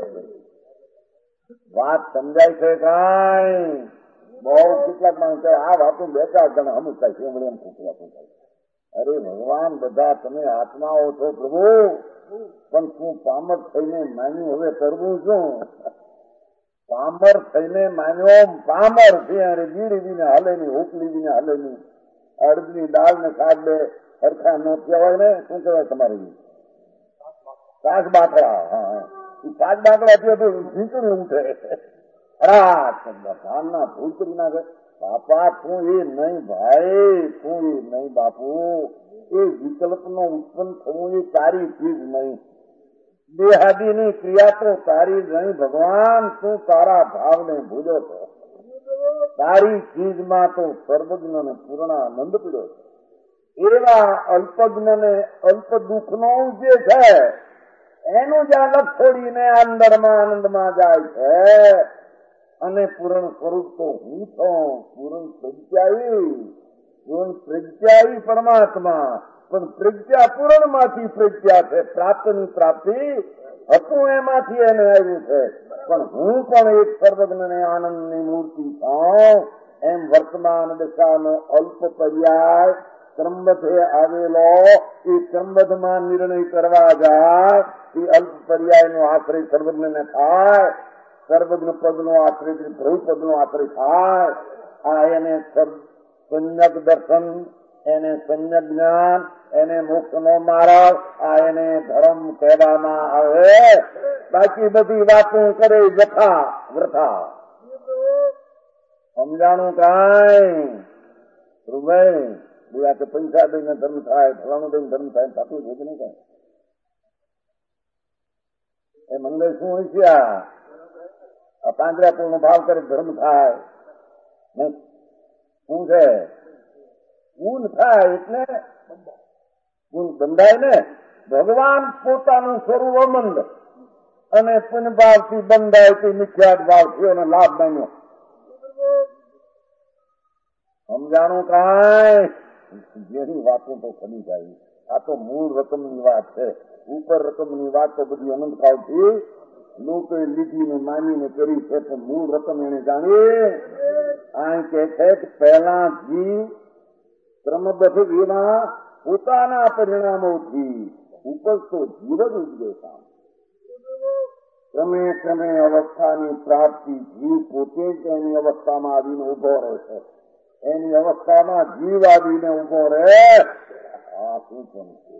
વાત સમજાય છે. કાંઈ બહુ કેટલાક માણસ આ વાતો બે ચાર જણા હમુકતા કેવડી એમ ખોટી વાતો થાય. અરે ભગવાન બધા તમે આત્માઓ છો પ્રભુ, પણ તું પામર થઈને માન્યું, હવે કરવું શું? પામર થઈને માન્યો પામર છે. અરે બીડી બીને હાલે ની, હોકલી બીને હાલે ની, અડદની દાળ ને શાક બે સરખા નો કહેવાય ને. શું કહેવાય તમારે? શાક બાકડા. હા, શાક બાકડા થયો તો ઝીંકણી ઉઠે. ના ભૂલ કરી નાખે. બાપા તું એ નહીં ભાઈ, તું એ નહીં બાપુ. એ વિકલ્પ નો ઉત્પન્ન થવું એ તારી ચીજ નહીં. દેહાદીની ક્રિયા તો તારી નહીં ભગવાન. તું તારા ભાવને ભૂલ્યો છો. તારી ચીજમાં તો સર્વજ્ઞ ને પૂર્ણાનંદ પીડ્યો છે. એવા અલ્પજ્ઞને અલ્પ દુઃખનો જે છે એનું જ અલગ છોડીને અંદરમાં આનંદમાં જાય છે. અને પૂર્ણ સ્વરૂપ તો હું છું, પૂર્ણ પ્રજ્ઞાયી, પૂર્ણ પ્રજ્ઞાયી પરમાત્મા. પણ પ્રજ્ઞા પૂર્ણ માંથી પ્રજ્ઞા છે. પ્રાપ્તની પ્રાપ્તિ હતું એમાંથી એને આવ્યું છે. પણ હું પણ એક સર્વજ્ઞને આનંદની મૂર્તિ છું. એમ વર્તમાન દશાનો અલ્પ પર્યાય ક્રમબદ્ધે આવેલો એ ક્રમબદ્ધમાં નિર્ણય કરવા જાય એ અલ્પ પર્યાયનો આશ્રય સર્વજ્ઞને થાય. સર્વજ્ઞ પદનો આશ્રય ધ્રુવ પદનો આશ્રય થાય. આ એને સમ્યક દર્શન, એને સમ્યક જ્ઞાન, એને મોક્ષનો માર્ગ, આ એને ધર્મ કહેવામાં આવે. બાકી બધી વાતો કરે વ્યથા વૃથા. સમજાણું કાંઈ? રૂભાઈ આ તો પૈસા દઈને ધર્મ થાય, ફલાણું દઈને ધર્મ થાય, થતું છે કે નહીં? કાંઈ એ મંદિર શું હોય છે? આ પાંજરાપોળ નો ભાવ કરે ધર્મ થાય નહીં. શું છે? ગુણ થાય એટલે ગુણ બંધાય ને. ભગવાન પોતાનું સ્વરૂપ અમંદ અને પુણ્ય ભાવથી બંધાય તે મિથ્યાત ભાવ થયો અને લાભ માન્યો. સમજાણું કાંઈ? જેની વાતો તો ખરી જાય. આ તો મૂળ રકમની વાત છે. ઉપર રકમની વાત તો બધી અનંત કાળથી લોકોએ લીધીને માનીને કરી છે. પણ મૂળ રકમ એને જાણી. આ કે છે કે પહેલા જીવ ક્રમબદ્ધ એવા પોતાના પરિણામોથી ઉપજતો જીવ જ ઉજવે છે. ક્રમે ક્રમે અવસ્થાની પ્રાપ્તિ જીવ પોતે જ એની અવસ્થામાં આવીને ઉભો રહે છે. એની અવસ્થામાં જીવ આવીને ઉભો રહે. આ શું છે?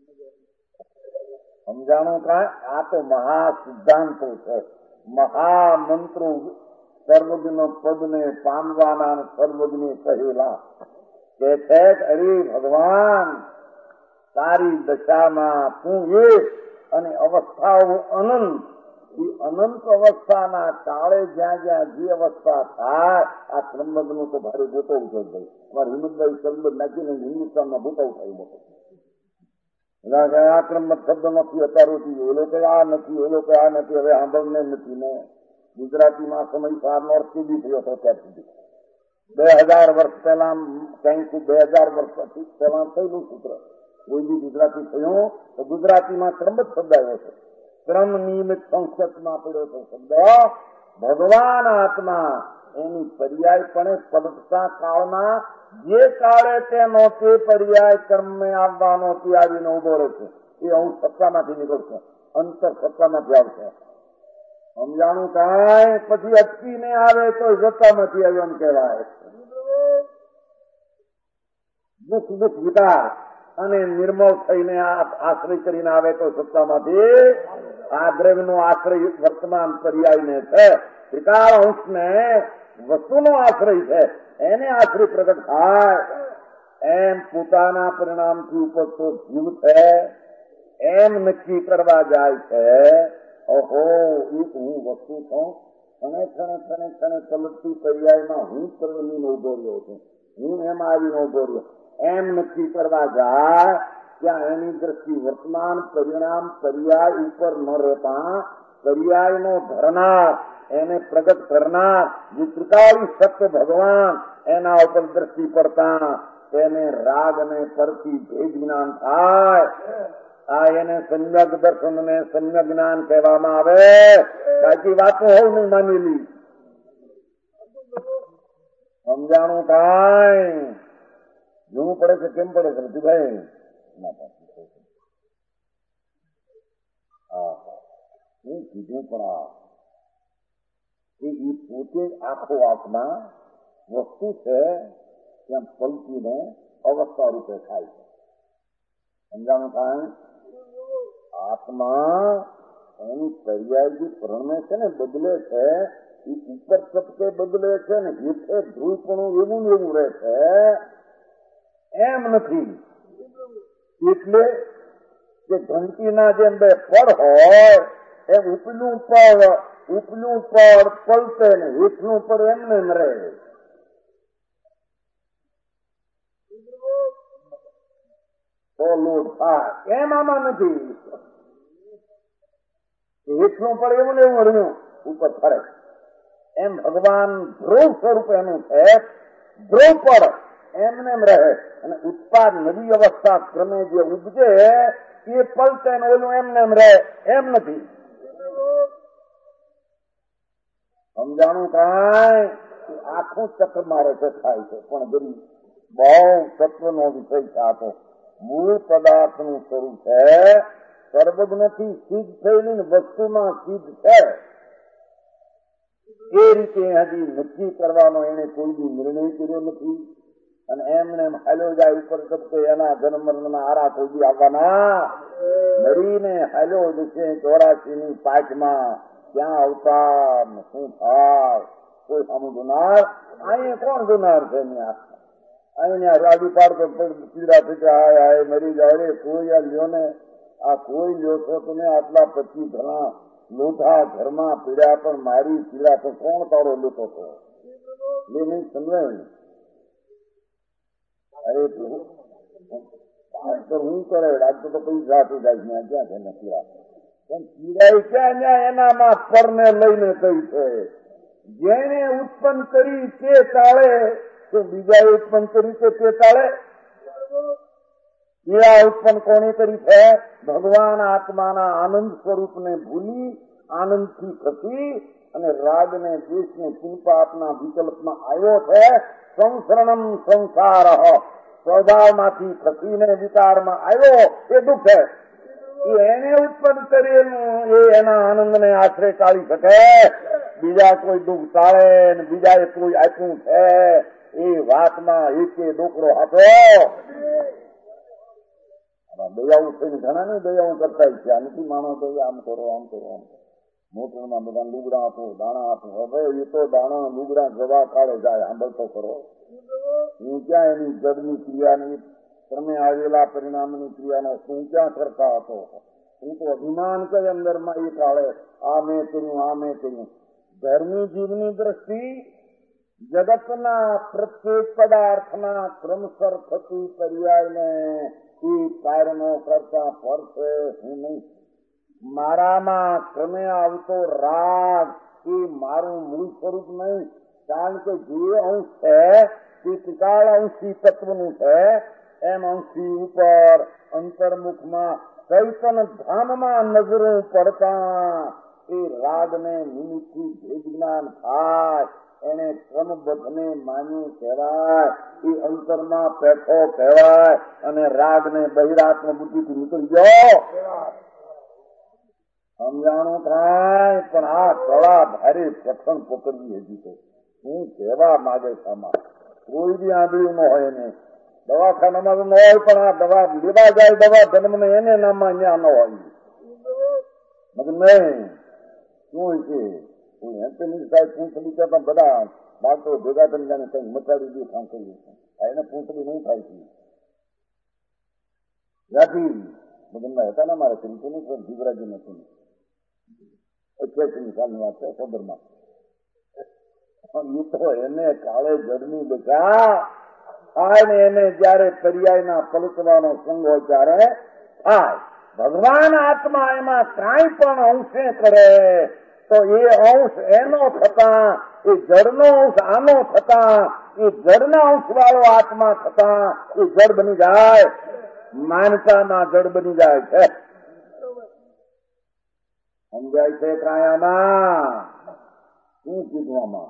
સમજાણું કાંઈ? આ તો મહા સિદ્ધાંતો છે, મહામંત્રો. સર્વજ્ઞ પદને પામવાના સર્વજ્ઞ કહેલા કે છે અરે ભગવાન તારી દશામાં તું એક અને અવસ્થાઓ અનંત. એ અનંત અવસ્થાના કાળે જ્યાં જ્યાં જે અવસ્થા થાય આ ક્રમબદ્ધનું તો ભારે ગોતવું છે. ભાઈ અમારે હિંમતભાઈ ક્રમબદ્ધ નાખીને હિન્દુસ્તાનમાં ગોતવું થાય. મોટો આ ક્રમબદ્ધ શબ્દ નથી અત્યારથી. એ લોકો આ નથી, એ લોકો આ નથી. હવે સાંભળને નથી ને. ગુજરાતીમાં સમય સારનો અર્થ સુધી થયો હતો ત્યાર સુધી. બે હજાર વર્ષ પહેલા કંઈક બે હજાર વર્ષ પછી પહેલા થયેલું સૂત્ર કોઈ બી ગુજરાતી થયું તો ગુજરાતીમાં ક્રમબદ્ધ શબ્દ આવ્યો છે. ક્રમ નિયમિત સંસ્કૃતમાં પડ્યો છે શબ્દ. ભગવાન આત્મા એની પર્યાયપણે પલટતા કાળના જે કાળે તેનો તે પર્યાય કર્મે આવવાનો તે આવીને ઉભો રહે છે. એ હું સત્તામાંથી નીકળશે, અંતર સત્તામાંથી આવશે. સમજાણું કાંઈ? પછી અટકીને આવે તો સત્તામાંથી આવ્યો એમ કહેવાય. દુઃખ દુઃખ વિકાર અને નિર્મળ થઈને આશ્રય કરીને આવે તો સત્તામાંથી. આ દ્રવ્યનો આશ્રય વર્તમાન પર્યાયને છે. ત્રિકાળ અંશને વસ્તુનો આશ્રય છે. એને આશ્રય પ્રગટ થાય. એમ પોતાના પરિણામથી ઉપજતો જીવ છે એમ નક્કી કરવા જાય છે. ઓહો, એક હું વસ્તુ છું, ક્ષણે ક્ષણે ક્ષણે ક્ષણે ચલતી પર્યાયમાં હું સર્વની ઉભો રહ્યો છું, હું એમ આવીને ઉભો રહ્યો એમ નક્કી કરવા જાય ત્યાં એની દ્રષ્ટિ વર્તમાન પરિણામ પર્યાય ઉપર ન રહેતા પર્યાયનો ધરનાર એને પ્રગટ કરનાર જે ત્રિકાળી સત્ય ભગવાન એના ઉપર દ્રષ્ટિ પડતા તેને રાગ અને પરથી ભેદ જ્ઞાન થાય. આ એને સમ્યક દર્શન ને સમ્યક જ્ઞાન કહેવામાં આવે. બાકી વાતો હોવ નહીં માનેલી. સમજાણું કાંઈ જોવું પડે છે. કેમ પડે છે રતિભાઈ? હું કીધું પણ આ એ પોતે આખો આત્મા વસ્તુ છે ત્યાં પલટીને અવસ્થા રૂપે થાય છે. સમજાણું કાંઈ? આત્મા એની પર્યાય જે પ્રણમે છે ને બદલે છે એ ઉપર ચપકે બદલે છે ને હેઠે ધ્રુવપણું એવું ને એવું રહે છે એમ નથી. એટલે કે ઘંટીના જેમ બે પડ હોય એમ ઉપલું પડ ઉપલું પડ પલટે ને હેઠલું પડ એમને એમ રહે. તો લોટ થાય એમ આમાં નથી. હેઠલું પડ એવું ને એવું રહ્યું ઉપર ફરે એમ ભગવાન ધ્રુવ સ્વરૂપ એનું છે. ધ્રુવ પડ એમને એમ રહે અને ઉત્પાદ નવી અવસ્થા ક્રમે જે ઉપજે એ પલટે ને ઓલું એમને એમ રહે એમ નથી. સમજાણું કાંઈ? આખું ચક્ર મારે છે થાય છે પણ ગરીબ બહુ તત્વનો વિષય છે. આ તો મૂળ પદાર્થનું સ્વરૂપ છે. સર્વજ્ઞથી સિદ્ધ થયેલી વસ્તુમાં સિદ્ધ છે. એ રીતે હજી નક્કી કરવાનો એને કોઈ બી નિર્ણય કર્યો નથી અને એમને એમ હાલ્યો જાય ઉપર શબ્દો એના જન્મ મરણના આરા કોઈ બી આવવાના મરીને હાલ્યો જશે ચોરાસી ની પાંચમાં ક્યાં અવતાર શું થાય કોઈ સામું જોનાર? અહીંયા કોણ જોનાર છે? અહીંયા રાજુ પાડતો પીડા પીડા હાય હાય મરી જાય રે કોઈ આ લ્યો ને આ કોઈ લ્યો છો તમે આટલા પછી ઘણા લોઢા ઘરમાં પીડ્યા પણ મારી પીડા તો કોણ તારો લેતો હતો? એ નહીં સમજાય. અરે ડાક્ટર હું કરે? ડાક્ટર તો પૈસા આપી જાય ક્યાં છે ને પીડા પણ પીડાય ક્યાં ત્યાં એનામાં પરને લઈને કઈ છે. જેને ઉત્પન્ન કરી તે ચાલે તો બીજા ઉત્પન્ન કરી છે તે ચાલે? પીડા ઉત્પન્ન કોને કરી છે? ભગવાન આત્માના આનંદ સ્વરૂપને ભૂલી આનંદથી ખસી અને રાગને દ્વેષને પુનપાપના વિકલ્પમાં આવ્યો છે. સંસરણમ સંસાર સ્વભાવમાંથી ખસીને વિકારમાં આવ્યો એ દુઃખ છે. એને ઉત્પન્ન કરેલું એ એના આનંદને આશરે ટાળી શકે. બીજા કોઈ દુઃખ ટાળે ને બીજાએ કોઈ આપ્યું છે એ વાતમાં એકે ડોકરો હતો. દયાઓ થઈને ઘણા ને દયાઓ કરતા છે. આ નથી માનો દયા આમ કરો આમ કરો આમ કરો. મોટરમાં બધા લુગડા આપો દાણા આપો. હવે એ તો દાણા લુગડા જવા કાળે જાય સાંભળતો કરો. હું ક્યાં એની જડની ક્રિયાની ક્રમે આવેલા પરિણામની ક્રિયાનો શું ક્યાં કરતા હતો? હું તો અભિમાન કરે અંદરમાં એ કાળે આ મેં કર્યું આ મેં કર્યું. ધર્મી જીવની દ્રષ્ટિ જગતના પ્રત્યેક પદાર્થના ક્રમસર થતી પર્યાયને એ કાર્યનો કરતા પર છે. હું નહીં મારામાં ક્રમે આવતો રાગ એ મારું મૂળ સ્વરૂપ નહીં. કારણ કે જે અંશ છે તે ત્રિકાળ અંશી તત્વનું છે. એમ અંશી ઉપર અંતર્મુખમાં ચૈતન ધામમાં નજરો પડતા એ રાગને નિમિત્તથી ભેદ જ્ઞાન થાય. એને ક્રમબદ્ધને માન્યું કહેવાય. એ અંતરમાં પેઠો કહેવાય અને રાગને બહિરાત્મ બુદ્ધિથી નીકળી ગયો. સમજાણું થાય? પણ આ કળા ભારે પ્રથમ પકડવી હજી તો હું કહેવા માંગે છે. આમાં કોઈ બી આંધળ્યું ન હોય ને દવાખાનામાં ન હોય પણ આ દવા લેવા જાય દવા જન્મને એને નામમાં અહીંયા ન હોય મતલબ નહીં. શું છે કોઈ હેન્સની સાહેબ શું થયું છે બધા ભાગ તો ભેગા થઈને જાણે કંઈક મચાડી દે કામ કર્યું એને પૂંછડી નહીં થાય છે. ત્યાંથી મગનમાં હતા ને મારા ચિંતન જીવરાજી નથી અઠ્યાસી સાલની વાત છે સદરમાં. પણ એ તો એને કાળે જડની દશા થાય ને એને જયારે પર્યાયના પલટવાનો સંગ હોય ત્યારે થાય. ભગવાન આત્મા એમાં કાંઈ પણ અંશે કરે તો એ અંશ એનો થતા, એ જડનો અંશ આનો થતા, એ જડના અંશ વાળો આત્મા થતા એ જડ બની જાય, માનતામાં જડ બની જાય છે. સમજાય છે કાયામાં શું કીધું આમાં?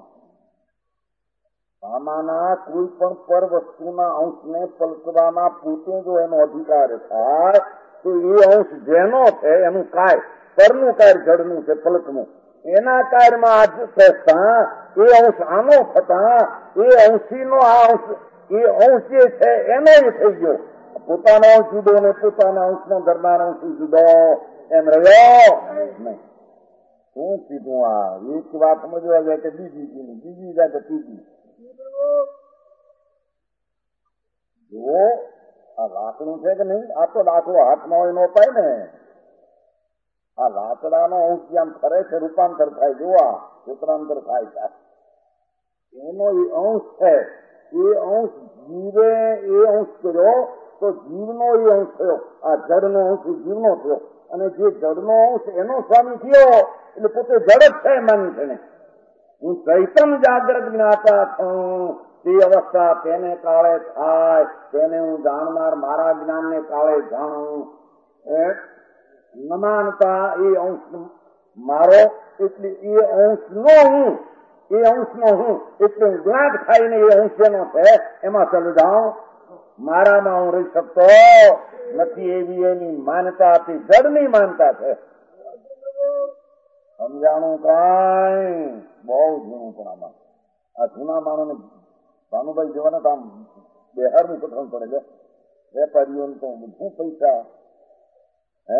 આમાંના કોઈ પણ પર વસ્તુના અંશને પલટવામાં પોતે જો એનો અધિકાર થાય તો એ અંશ જેનો છે એનું કાર્ય, પરનું કાર્ય જડનું છે પલટનું, એના કાર્યમાં આજ થતા એ અંશ આનો થતા એ અંશીનો આ અંશ, એ અંશ જે છે એનો એ થઈ ગયો. પોતાનો અંશ જુદો ને પોતાના અંશનો ધરનાર અંશ જુદો એમ રહ્યો નહીં. શું કીધું? આ એક વાત સમજવા જાય કે બીજી કીધી, બીજી જાય કે ત્રીજી. જો આ લાકડું છે કે નહીં, આ તો લાકડો હાથમાં હોય ન અપાય ને. આ લાકડાનો અંશ જેમ ફરે છે રૂપાંતર થાય, જોવા રૂપાંતર થાય છે, એનો એ અંશ છે. એ અંશ જીવે એ અંશ કર્યો તો જીવનો એ અંશ થયો. આ જડનો અંશ જીવનો થયો અને જે જડનો અંશ એનો સ્વામી થયો એટલે પોતે જડ જ છે માની છે ને. હું ચૈતન જાગ્રત જ્ઞાતા છું, તે અવસ્થા તેને કાળે થાય, તેને હું જાણનાર મારા જ્ઞાનને કાળે જાણું. ન માનતા એ અંશ મારો એટલે એ અંશનો હું, એ અંશનો હું એટલે જ્ઞાત ખાઈને એ અંશ જેનો છે એમાં ચાલી જાઉં. મારામાં હું રહી શકતો નથી એવી એની માનતા હતી, જડની માનતા છે. સમજાણું કાંઈ બહુ જૂનું પણ આમાં. આ જૂના માણસને ભાનુભાઈ જેવાને તો આમ બિહારનું કઠણ પડે છે. વેપારીઓને તો શું પૈસા હે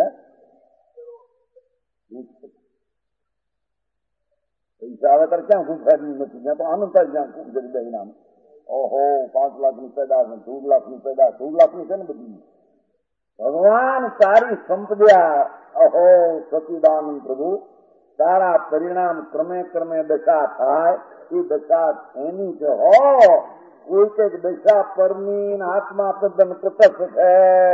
પૈસા આવે ત્યારે ક્યાં ગુફાડી નથી, ત્યાં તો આનંદ થાય જ્યાં ખૂબ ગરીબાઈ નામ. ઓહો પાંચ લાખની પેદાશ ને ચૌદ લાખની પેદાશ, ચૌદ લાખની છે ને બધી. ભગવાન સારી સંપદ્યા, અહો સચિદાનંદ પ્રભુ સારા પરિણામ ક્રમે ક્રમે દશા થાય. એ દશા એની છે હો. કોઈ કઈક દશા પરની આત્મા તદ્દન કૃતસ્થ છે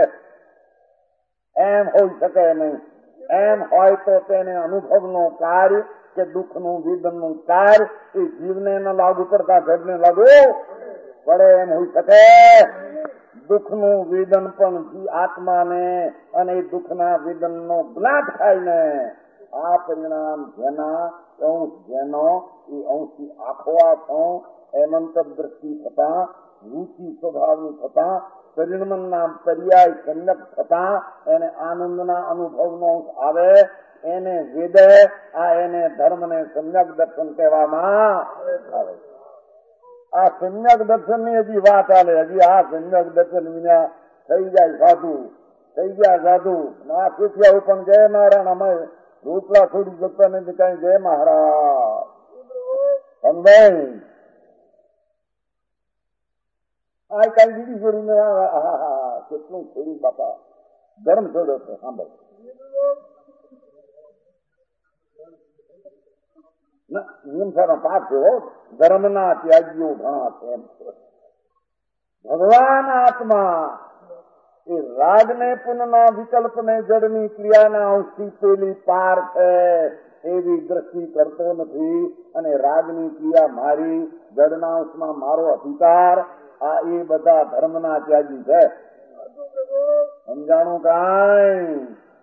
એમ હોઈ શકે નહીં. એમ હોય તો તેને અનુભવનું કાર્ય કે દુઃખનું વિદનનું કાર્ય એ જીવને ન લાગુ પડતા જડને લાગુ પડે એમ હોઈ શકે. દુઃખનું વેદન પણ આત્માને અને એ દુઃખના વેદનનો જ્ઞાત થાય ને આ પરિણામ જેના અંશ જેનો એ અંશથી આખવા થવું, એમંતર દ્રષ્ટિ થતા, રૂચિ સ્વભાવની થતા, પરિણમના પર્યાય સંલગ થતા એને આનંદના અનુભવનો અંશ આવે એને વેદે. આ એને ધર્મને સમ્યક દર્શન કહેવામાં આવે. આ સમ્યક દર્શન ની હજી વાત ચાલે. હજી આ સમ્યક દર્શન વિના થઈ જાય સાધુ, થઈ ગયા સાધુ. આ પૂછ્યા પણ જય નારાયણ અમે રોટલા છોડી શકતા નથી કઈ, જય મહારાજ સમજાય. આ કઈ બીજી છોડીને કેટલું છોડ્યું બાપા, ધર્મ છોડ્યો છે. સાંભળ નિયમ સારો પાપ છે, ધર્મના ત્યાગીઓ ઘણા છે એમ. ભગવાન આત્મા એ રાગને પુનઃના વિકલ્પને જડની ક્રિયાના અંશથી પેલી પાર છે એવી દ્રષ્ટિ કરતો નથી. અને રાગની ક્રિયા મારી, જડના અંશમાં મારો અધિકાર, આ એ બધા ધર્મના ત્યાગી છે. સમજાણું કાંઈ?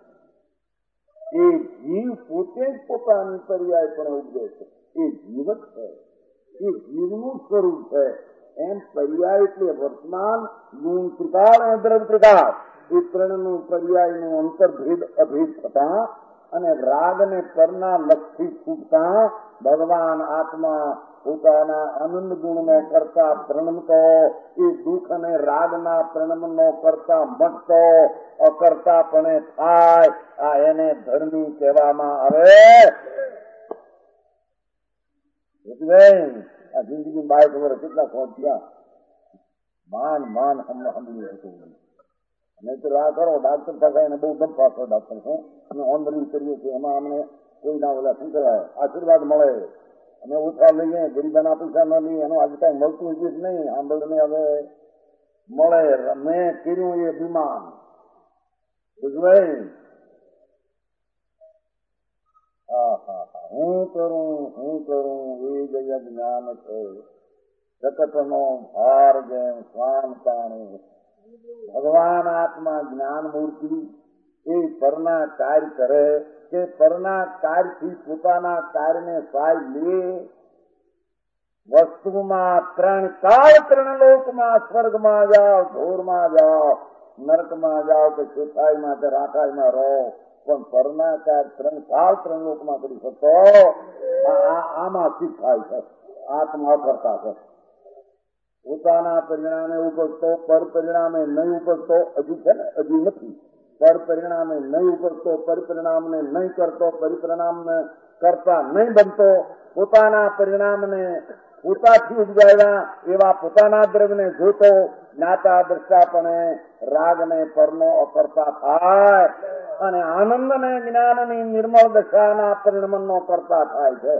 એ જીવ પોતે જ પોતાની પર્યાય પણ ઉપજે છે. એ જીવ જ છે, એ જીવનું સ્વરૂપ છે. એમ પર્યાય એટલે વર્તમાન, ગુણ ત્રિકાળ અને દ્રવ્ય ત્રિકાળ એ ત્રણનું પર્યાયનું અંતર્ભેદ અભેદ થતા અને રાગ ને પરના લક્ષથી છૂટતા ભગવાન આત્મા પોતાના આનંદ ગુણનો કરતા પ્રણમતો, એ દુઃખ અને રાગના પ્રણમનો કરતા મટતો અકર્તાપણે થાય. આ એને ધર્મી કહેવામાં આવે. એટલે આ જિંદગી બાવીસ વર્ષ કેટલા પહોંચ્યા માન માન સાંભળ્યું હતું. નહીં તો આ કરો ડાક્ટર પાસે એને બહુ ગમતો છો ડાક્ટર છે અમે ઓનરિંગ કરીએ છીએ એમાં અમને કોઈ ના ઓલા શું કહેવાય આશીર્વાદ મળે અમે ઓછા લઈએ ગરીબાના પૈસા ન લઈએ એનું આજે કાંઈ મળતું જ નહીં. આંબળને હવે મળે મેં કર્યું એ અભિમાન બુજવાય. હા હા હા હું કરું હું કરું એ જયા જ્ઞાન છે જગતનો ભાર જેમ સ્વાન પાણી. ભગવાન આત્મા જ્ઞાન મૂર્તિ એ પરના કાર્ય કરે કે પરના કાર્યથી પોતાના કાર્યને સહાય લે. વસ્તુમાં ત્રણ કાળ ત્રણ લોકમાં સ્વર્ગમાં જાઓ ઢોરમાં જાઓ નરકમાં જાઓ કે ચોથાઈમાં કે રાખાઈમાં રહો પણ પરના કાર્ય ત્રણ કાળ ત્રણ લોકમાં કરી શકતો આમાં શીખ થાય છે. આત્મા કરતા છે પોતાના પરિણામે ઉપજતો પર પરિણામે નહીં ઉપજતો હજી છે ને હજી નથી. પર પરિણામે નહીં ઉપજતો પરિપરિણામને નહીં કરતો પરિપરિણામને કરતા નહીં બનતો પોતાના પરિણામને પોતાથી ઉપજાવ્યા એવા પોતાના દ્રવ્યને જોતો જ્ઞાતા દ્રષ્ટાપણે રાગને પરનો અકર્તા થાય અને આનંદને જ્ઞાનની નિર્મળ દશાના પરિણમનનો કરતા થાય છે.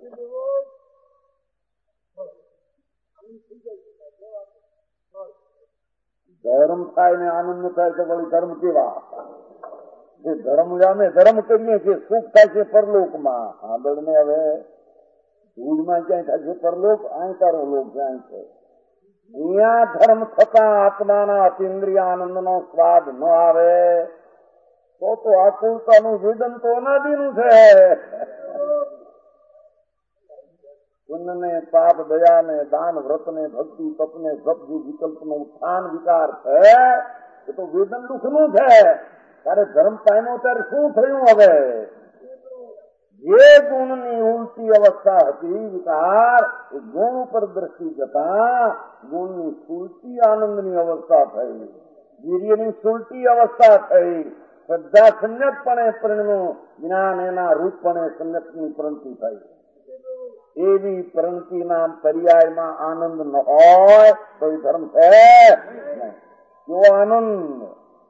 ધર્મ થાય ને આનંદ થાય તો વળી ધર્મ કેવા જે ધર્મ અમે ધર્મ કરીએ છીએ સુખ થાય છે પરલોકમાં. આગળ ને હવે ધૂળમાં ક્યાંય થાય છે પરલોક અહીં તારો લોક ક્યાંય છે. અહીંયા ધર્મ થતા આત્માના અતિન્દ્રિય આનંદનો સ્વાદ ન આવે તો તો આકુલતાનું વેદન તો અનાદિનું છે. પુણ્યને પાપ દયાને દાન વ્રતને ભક્તિ તપને જપ વિકલ્પનો ઉત્થાન વિકાર છે એ તો વેદન દુઃખનું છે. ત્યારે ધર્મ પામ્યો ત્યારે શું થયું? હવે જે ગુણની ઉલટી અવસ્થા હતી વિકાર એ ગુણ ઉપર દ્રષ્ટિ જતા ગુણની સુલટી આનંદની અવસ્થા થઈ. વીર્યની સુલટી અવસ્થા થઈ. શ્રદ્ધા સંયતપણે પરિણમ્યું. જ્ઞાન એના રૂપપણે સંયતની પ્રંતિ થઈ. એવી પ્રંતિના પર્યાયમાં આનંદ ન હોય તો એ ધર્મ છે. એવો આનંદ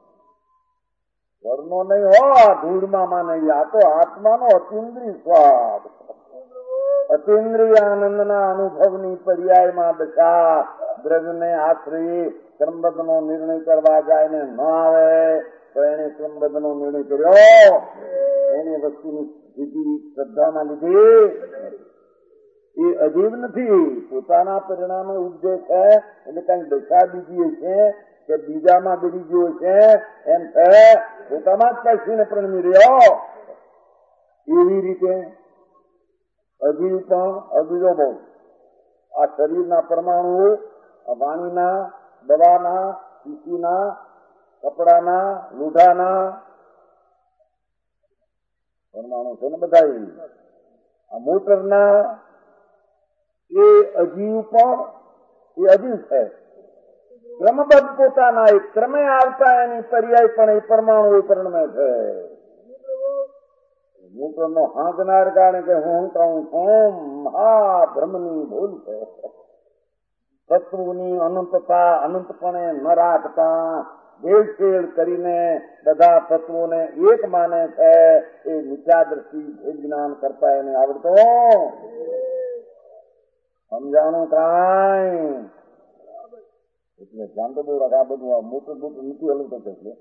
ઘરનો નહીં હોય ધૂળમાં નહીં. આ તો આત્માનો અતિન્દ્રિય સ્વાદ અતિન્દ્રિય આનંદના અનુભવની પર્યાયમાં દશા દ્રવ્યને આશ્રય ક્રમબદ્ધનો નિર્ણય કરવા જાય ને ન આવે તો એને ક્રમબદ્ધનો નિર્ણય કર્યો એની વસ્તુની સ્થિતિ શ્રદ્ધામાં લીધી એ અજીબ નથી. પોતાના પરિણામે ઉપજે છે એટલે કઈ દશા બીજી છે કે બીજામાં બીજી જો છે એમ છે પોતામાં જ પૈસીને પ્રણમી રહ્યો. એવી રીતે અજીવ પણ અજીવો બહુ આ શરીરના પરમાણુ વાણીના દવાના શીશીના કપડાના લૂઢાના પરમાણુ છે ને બધા. આ મોટરના એ અજીવ પણ એ અજીવ છે. ક્રમબદ્ધ પોતાના એક ક્રમે આવતા એની પર્યાય પણ એ પરમાણુ પરિણમે છે. મોટરનો હાંકનાર કારણે કે હું કહું છું મહા ભ્રમની ભૂલ છે. તત્વની અનંતતા અનંતપણે ન રાખતા ભેળસેળ કરીને બધા તત્વોને એક માને છે. એ મિથ્યા દ્રષ્ટિ જ્ઞાન કરતા એને આવડતો સમજાણું કાંઈ એટલે ધ્યાન તો બહુ રાખ. આ બધું આ મોટર મોટર નીકળી હલું તો એટલે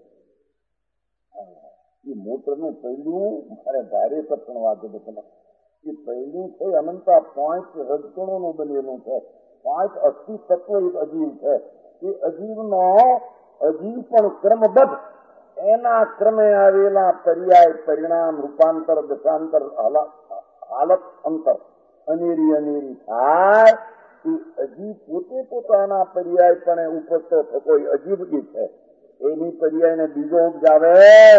એ મોટરનું પહેલું મારે ભારે તત્ણ વાંચે તમે એ પહેલું છે અનંતા પોઈન્ટ રજકણોનું બનેલું છે. પાંચ અસ્થિ તત્વ એક અજીવ છે. એ અજીવનો અજીવ પણ ક્રમબદ્ધ એના ક્રમે આવેલા પર્યાય પરિણામ રૂપાંતર દશાંતર હાલત અંતર અનેરી અનેરી થાય. એ અજીવ પોતે પોતાના પર્યાય પણ ઉપજતો થતો અજીબ જે છે એની પર્યાયને બીજો ઉપજાવે.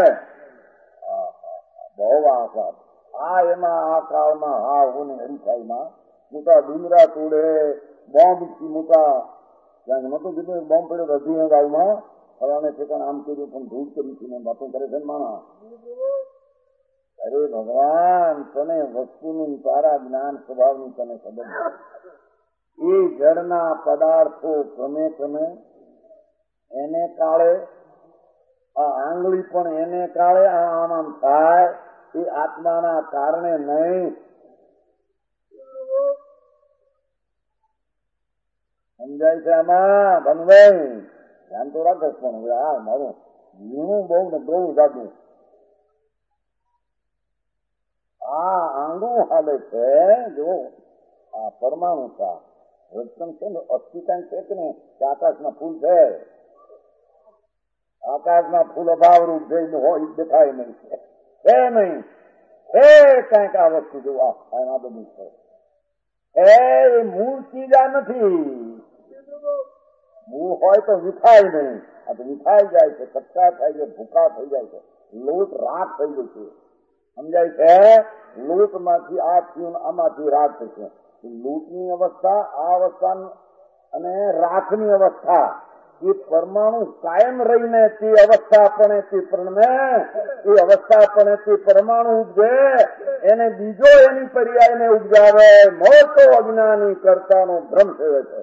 બહુ આશા આ એમાં આ કાળમાં હા હું હરીફાઈમાં મોટા ડુંગરા તોડે બોમ્બ થી મોટા ક્યાંક નતું કીધું બોમ્બ પડ્યો હજી ગામમાં ફલાને ઠેકાણે આમ કર્યું પણ ધૂળ કરી છે વાતો કરે છે માણસ. અરે ભગવાન તને વસ્તુનું તારા જ્ઞાન સ્વભાવની તને ખબર એ જળના પદાર્થો ક્રમે ક્રમે એને કાળે, આ આંગળી પણ એને કાળે આમ આમ થાય, એ આત્માના કારણે નહીં. સમજાય છે આમાં બનવાઈ? ધ્યાન તો રાખો. પણ હવે આ મારું ઝીણું બહુ ને બહુ જાડું આ આંગળું હાલે છે. જો આ પરમાણુ છે, રજકણ છે ને, અસ્થિ કાંઈ છે કે નહીં? આકાશના ફૂલ છે, આકાશના ફૂલ અભાવરૂપ જઈને હોય દેખાય નહીં, છે નહીં, છે કાંઈક આ વસ્તુ જોવા આ બધું છે. એ મૂળ ચીજ આ નથી. મૂળ હોય તો વિખાય નહીં. આ તો વિખાઈ જાય છે, કચ્ચા થાય છે, ભૂકા થઈ જાય છે, લોટ રાખ થઈ ગયું છે. સમજાય છે? લોટ માંથી આ થયું, આમાંથી રાખ થશે. લોટની અવસ્થા, આ અવસ્થા અને રાખની અવસ્થા, એ પરમાણુ કાયમ રહીને તે અવસ્થા પણ તે પરમે, એ અવસ્થા પણ તે પરમાણુ ઉપજે, એને બીજો એની પર્યાયને ઉપજાવે. મોટો અજ્ઞાની કરતાનો ભ્રમ થયો છે.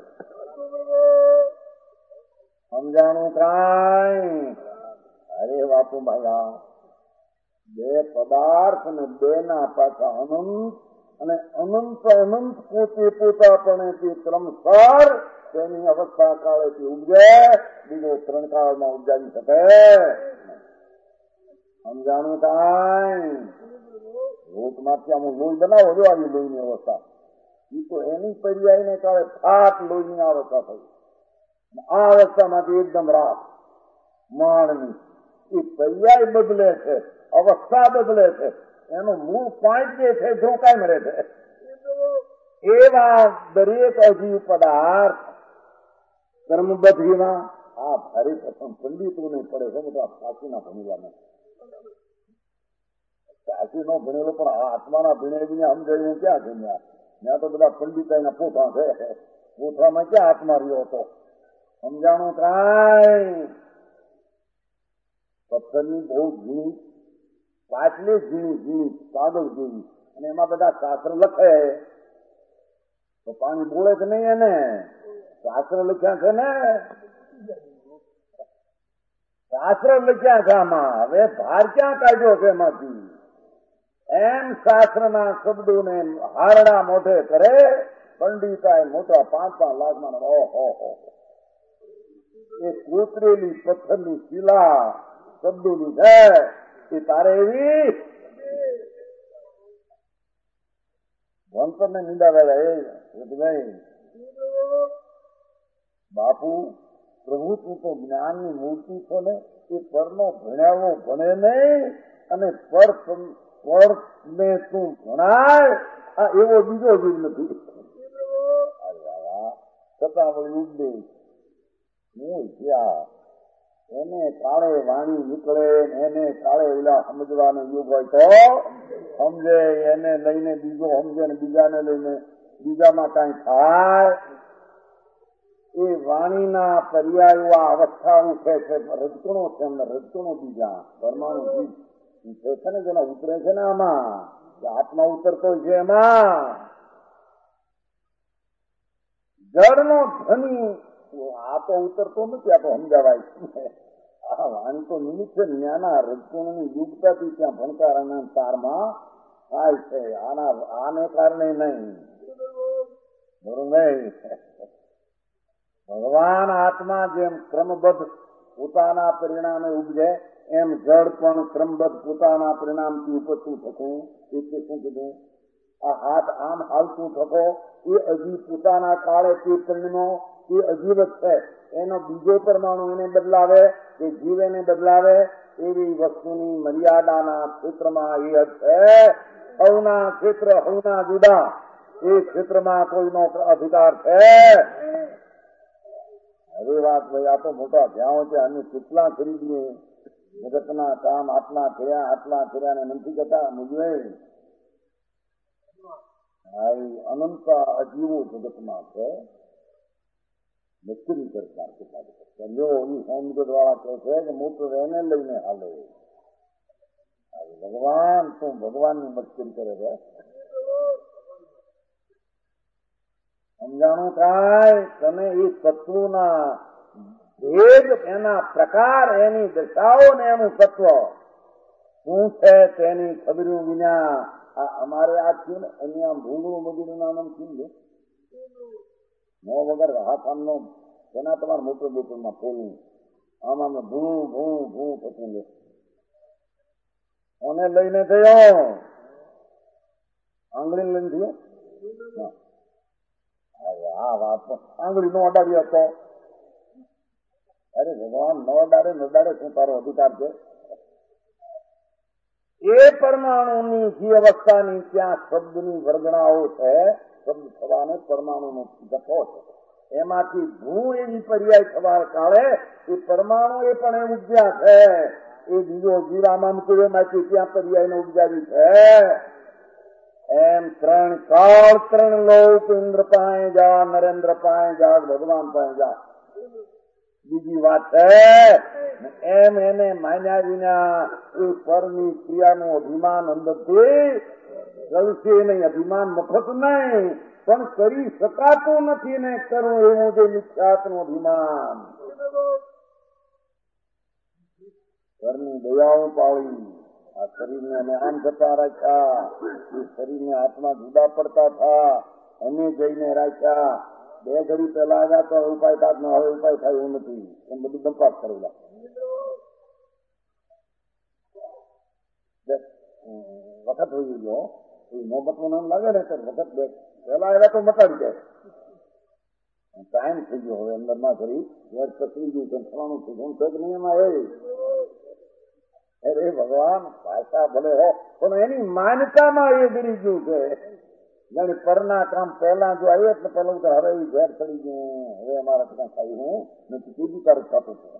સમજાણું કાંઈ? અરે બાપુ ભાઈ, બે પદાર્થ અને બે ના પાછા અનંત, અને અનંત અનંત પોતે પોતાપણે તે ક્રમસર તેની અવસ્થા કાળેથી ઉપજે, બીજો ત્રણ કાળમાં ઉપજાવી શકે. સમજાણું કાંઈ? રોટમાંથી આમ લોહી બનાવો, જો આવી લોહીની અવસ્થા, એ તો એની પર્યાયને કાળે ફાટ લોહીની અવસ્થા થઈ. આ અવસ્થામાંથી એકદમ રાત માણની એ પર્યાય બદલે છે, અવસ્થા બદલે છે, એનું મૂળ પોઈન્ટ જે છે જો કાયમ રહે છે. એવા દરેક અજીવ પદાર્થ કર્મબદ્ધીમાં આ ભારે પ્રથમ પંડિતો નહીં પડે છે. બધા સાચીના ભણેલા સાચી નો ભણેલો પણ આ આત્માના ભણે સમજાયું ક્યાં છે? ત્યાં તો બધા પંડિતાના પોથા છે. પોથામાં ક્યાં આત્મા રહ્યો હતો? સમજાણું કાંઈ? પથ્થરની બહુ ઝીણી પાટલી, ઝીણી ઝીણી કાગળ જેવી, અને એમાં બધા શાસ્ત્ર લખે તો પાણી બોલે કે નહીં? એને શાસ્ત્ર લખ્યા છે ને, શાસ્ત્ર લખ્યા છે આમાં. હવે ભાર ક્યાં કાઢ્યો છે એમાંથી? એમ શાસ્ત્રના શબ્દોને હારડા મોઢે કરે પંડિતાએ મોટા પાંચ પાંચ લાખ માં. ઓહો, એ કોતરેલી પથ્થરની શિલા શબ્દોની છે, એ તારે એવી ભણતર ને નિંદા બાપુ પ્રભુ તું તો જ્ઞાનની મૂર્તિ છો ને, એ પરનો ભણ્યાવો ભણે નહીં, અને પર પર ને તું ભણાય, આ એવો બીજો જીવ નથી. છતાં વળી ઉપદેશ હું જ્યાં એને કાળે વાણી નીકળે, એને કાળે ઓલા સમજવાનો યુગ હોય તો સમજે, એને લઈને બીજો સમજે ને બીજાને લઈને બીજામાં કઈ થાય. એ વાણીના પર્યાયો આ અવસ્થા ઉઠે છે, રજકણો છે, એમને રજકણો બીજા પરમાણુ છે છે ને, જેના ઉતરે છે ને આમાં, આત્મા ઉતરતો છે એમાં. જળનો ધની આ તો ઉતરતો નથી, આ તો સમજાવાય. આ વાણી તો નિમિત્ત છે. જ્ઞાના રજકણોની યુગતાથી ત્યાં ભણકાર અનંત તારમાં થાય છે. આના આને કારણે નહીં. બરોબર? ભગવાન આત્મા જેમ ક્રમબદ્ધ પોતાના પરિણામે ઉપજે, એમ જળ પણ ક્રમબદ્ધ પોતાના પરિણામથી ઉપજતું થતું. એટલે શું કીધું? આ હાથ આમ હાલતું થતો એ હજી પોતાના કાળે તે પરિણમો એ અજીવ જ છે. એનો બીજો પરમાણુ એને બદલાવે, કે જીવ એને બદલાવે, એવી વસ્તુની મર્યાદાના ક્ષેત્રમાં એ છે. હવના ક્ષેત્ર હવના જુદા, એ ક્ષેત્રમાં કોઈનો અધિકાર છે. હવે વાત ભાઈ, આ તો મોટા ધ્યાન છે, આને કેટલા ખરીદીએ, જગતના કામ આટલા કર્યા આટલા કર્યા ને નથી કરતા. મુજવે અનંત અજીવો જગતમાં છે. મસ્કરી કરતા હોમગઢ વાળા કહે છે કે મોટર એને લઈને હાલે. ભગવાન તું ભગવાનની મસ્કરી કરે છે. સમજાણું કાંઈ? તમે એ તત્વોના ભેદ, એના પ્રકાર, એની દશાઓ ને એનું તત્વ શું છે તેની ખબર્યું વિના આ અમારે આ થયું ને અહીંયા ભૂંગળું મજૂરી નામ થયું છે મો વગર હાથ આમનો તેના તમારે મોટર બોટરમાં ફોલવું આમ આમ ભૂ ભૂ ભૂ પસંદ ઓને લઈને થયો આંગળી લઈને થયો આ વાત આંગળી નો અડાડી હતો. અરે ભગવાન ન અડાડે ન અડાડે શું તારો અધિકાર છે? એ પરમાણુની જે અવસ્થાની ત્યાં શબ્દની વર્ગણાઓ છે, શબ્દ થવાને પરમાણુનો જથ્થો છે, એમાંથી ભૂ એવી પર્યાય થવા કાળે એ પરમાણુ એ પણ એ ઉપજ્યા છે. એ બીજો જીરામાં એમાંથી ત્યાં પર્યાયને ઉપજાવી છે. એમ ત્રણ કાળ ત્રણ લોક ઇન્દ્ર પાસે જા, નરેન્દ્ર પાસે જા, ભગવાન પાસે જા. બીજી વાત છે એમ એને માન્યા વિના એ પરની ક્રિયાનું અભિમાન અંદરથી ચલશે નહીં. અભિમાન મફત નહીં પણ કરી શકાતું નથી ને કરવું એવું જે મિથ્યાત્વનું અભિમાન. પરની દયાઓ પાળી આ શરીરને અમે આમ જતા રાખ્યા, એ શરીરને હાથમાં જુદા પડતા થા, અમે જઈને રાખ્યા. બે ઘડી પહેલા આવ્યા તો ઉપાય કાઢ નો, હવે ઉપાય થાય એવું નથી, એમ બધું બંપાસ કરેલા. વખત હોઈ ગયો મોહબ્બત નું નામ લાગે ને તો વખત બે પહેલા આવ્યા તો મટાડી જાય. ટાઈમ થઈ ગયો હવે અંદર માં કરી ઘર પસરી ગયું છે, થવાનું થયું છે નિયમ આવે. અરે ભગવાન ભાષા ભલે હો પણ એની માન્યતામાં એ ગરી ગયું છે. જાણે પરના કામ પહેલા જો આવ્યો એટલે પેલું તો હવે ઝેર ચડી ગયું, હવે અમારા ત્યાં ખાઈ હું નથી કીધું તારું થતું છે.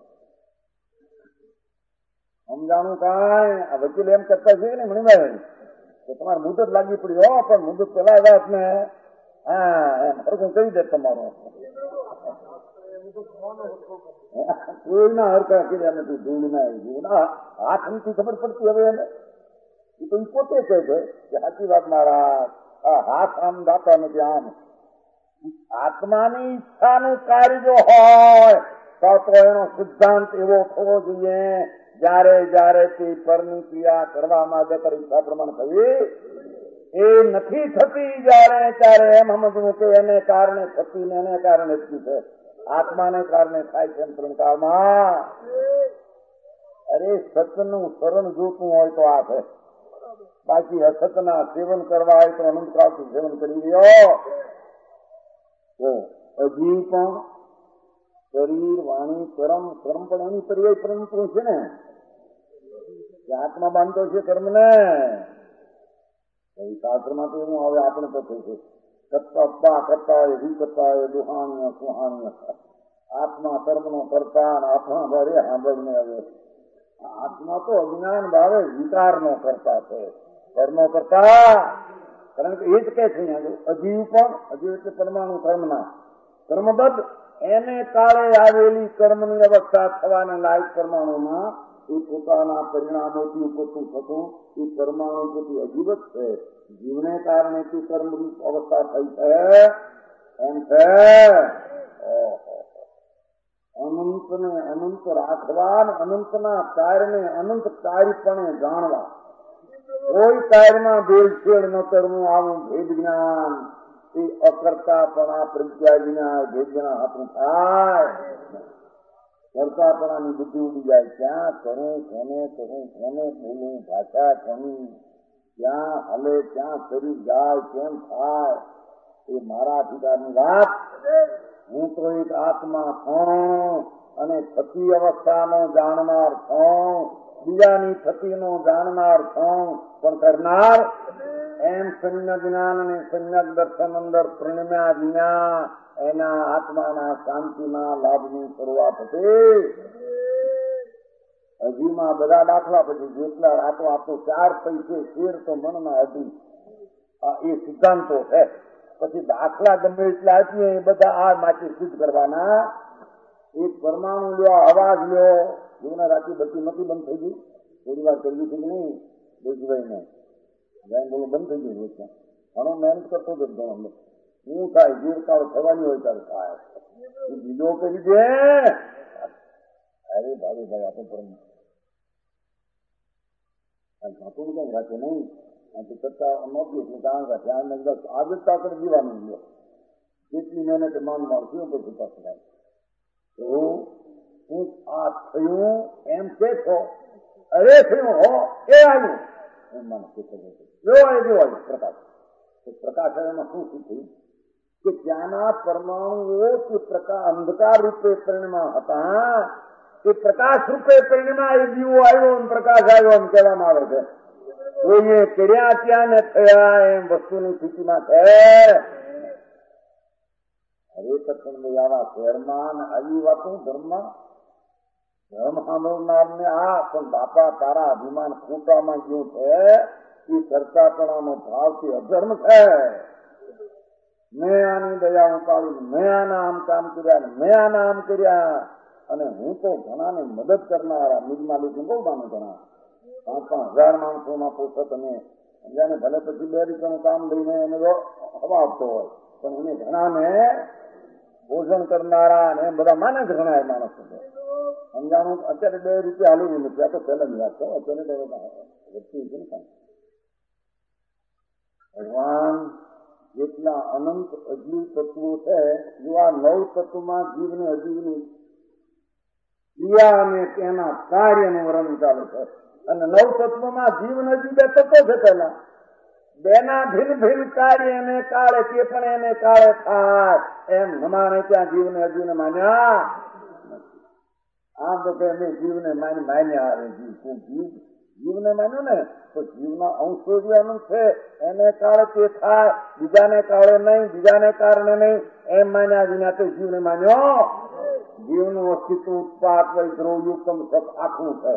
સમજાણું કાંઈ? આ વકીલ એમ કરતા છે ને મણીભાઈ કે તમારે મુદત લાગી પડી હો, પણ મુદત પેલા આવ્યા ને હા એમ હરકું કહી દે તમારો કોઈના હરકા કર્યા નથી. ધૂળ ના આવી હાથ નથી ખબર પડતી હવે એને. એ તો પોતે કહે છે કે સાચી વાત મારા આ હાથ આમ દાતા નથી. આમ આત્માની ઈચ્છાનું કાર્ય જો હોય તો એનો સિદ્ધાંત એવો થવો જોઈએ જયારે જયારે તે પરની ક્રિયા કરવા માંગે ત્યારે ઈચ્છા પ્રમાણે થવી એ નથી થતી. જયારે ત્યારે એમ સમજવું કે એને કારણે થતી ને એને કારણે થતી છે, આત્માને કારણે થાય છે. કાળમાં અરે સતનું શરણ જોતું હોય તો આ છે, બાકી અસતના સેવન કરવા હોય તો અનંત કાળથી સેવન કરી રહ્યો. તો હજી પણ શરીર વાણી કર્મ કર્મ પણ એની પર્યાય પરંતુ છે ને આત્મા બાંધતો છે કર્મ ને. શાસ્ત્રમાં તો એવું હવે આપણે તો થઈ છે કરતા કરતા હોય વિકતા હોય દુહાણીય સુહાણીય. આત્મા કર્મનો કરતા આત્મા ભારે સાંભળીને હવે આત્મા તો અજ્ઞાન ભાવે વિકારનો કરતા છે, કર્મનો કરતા. કારણ કે એ જ કે છે અજીવ પણ અજીવ એટલે પરમાણુ કર્મના કર્મબદ્ધ એને કાળે આવેલી કર્મની અવસ્થા થવાને લાયક પરમાણુમાં એ પોતાના પરિણામોથી ઉપરતું થતું એ પરમાણુ પ્રતિ અજીવ જ છે. જીવને કારણે તે કર્મરૂપ અવસ્થા થઈ છે એમ છે. અનંતને અનંત રાખવા, અનંતના કાર્યને અનંત કાર્યપણે જાણવા, કોઈ કાર્યમાં ભેળસેળ ન કરવું, આવું ભેદ જ્ઞાન એ અકર્તાપણા પ્રજ્ઞા વિના ભેદ જ્ઞાન આપણું થાય. કરતાપણાની બુદ્ધિ ઉડી જાય. ક્યાં કરું, કોને કહું, કોને બોલું, ભાષા કોની, ક્યાં હલે, ક્યાં શરીર જાય, કેમ થાય, એ મારા અધિકારની વાત. હું તો એક આત્મા છું અને થતી અવસ્થાનો જાણનાર છું, બીજાની થતીનો જાણનાર છું પણ કરનાર. એમ સંજ્ઞ જ્ઞાન અને સંજ્ઞ દર્શન અંદર પ્રણમ્યા વિના એના આત્માના શાંતિના લાભની શરૂઆત હતી. હજીમાં બધા દાખલા પછી જેટલા આ તો આ તો ચાર પૈસે શેર તો મનમાં હતી, એ સિદ્ધાંતો છે. પછી દાખલા ગમે એટલા આપીએ એ બધા આ માટે સિદ્ધ કરવાના. એક પરમાણુ લ્યો, અવાજ લ્યો, જેના રાતે બત્તી નથી બંધ થઈ ગઈ, થોડી વાર કરવી છે કે નહીં દેશભાઈ ને બોલો બંધ થઈ ગયું. ઘણો મહેનત કરતો હતો ઘણો શું થાય જીવકાળ થવાની હોય ત્યારે થાય બીજો કરી દે. અરે ભાઈ ભાઈ આપણે પરમ ઠાકોર કઈ રાખે નહીં કરતા નહોતી એટલે કારણ કે ધ્યાન આદતતા કરી જીવાનું ગયો જેટલી મહેનત માન મારશું પછી પકડાય તો હું આ થયું એમ કે છો અરે થયું હો એ આવ્યું એમ મને કે જોવાય જોવાય પ્રકાશ પ્રકાશ એમાં શું શું થયું કે ત્યાંના પરમાણુઓ કે પ્રકાશ અંધકાર રૂપે પરિણમાં હતા એ પ્રકાશ રૂપે પરિણમાં એ દીવો આવ્યો પ્રકાશ આવ્યો એમ કહેવામાં આવે છે. કોઈએ કર્યા ત્યાં ને થયા એમ વસ્તુની સ્થિતિમાં છે. હરે કૃષ્ણ આવા શહેરમાં આવી વાતો ધર્મમાં ધર્મ સાંભળનારને આ પણ બાપા તારા અભિમાન ખોટામાં ગયું છે એ ચર્ચાપણાનો ભાવથી અધર્મ છે. મેં આની દયા ઉપાડી મેં આના આમ કામ કર્યા મેં આના આમ કર્યા અને હું તો ઘણાને મદદ કરનારા નિજ માલિક બહુ માનું ઘણા પાંચ પાંચ હજાર માણસોના પોષક અને જેને ભલે પછી બે રીતનું કામ લઈને એને હવા આપતો હોય પણ એને ઘણાને ભોજન કરનારા ને બધા માને છે ઘણા માણસ સમજાણું. અત્યારે બે રૂપિયા હાલી નથી આ તો પહેલા ની વાત છે. અત્યારે વધતી છે ને ભગવાન જેટલા અનંત અજીવ તત્વો છે જો આ નવ તત્વમાં જીવને અજીવની ક્રિયા અને તેના કાર્યનું વર્ણન ચાલે છે અને નવ તત્વમાં જીવન અજીવ બે તત્વો છે. પહેલા બેના ભિન્ન ભિન્ન કાર્ય એને કાળે તે પણ એને કાળે થાય એમ નમાણે ત્યાં જીવને અજીવને માન્યા આમ તો કે મેં જીવને માની માન્યા આવે જીવ જીવ જીવને માન્યો ને તો જીવના અંશો જે અનંત છે એને કાળે તે થાય બીજાને કાળે નહીં બીજાને કારણે નહીં એમ માન્યા વિના તો જીવને માન્યો. જીવનું અસ્તિત્વ ઉત્પાદ વય ધ્રુવયુક્તમ સત આખું છે.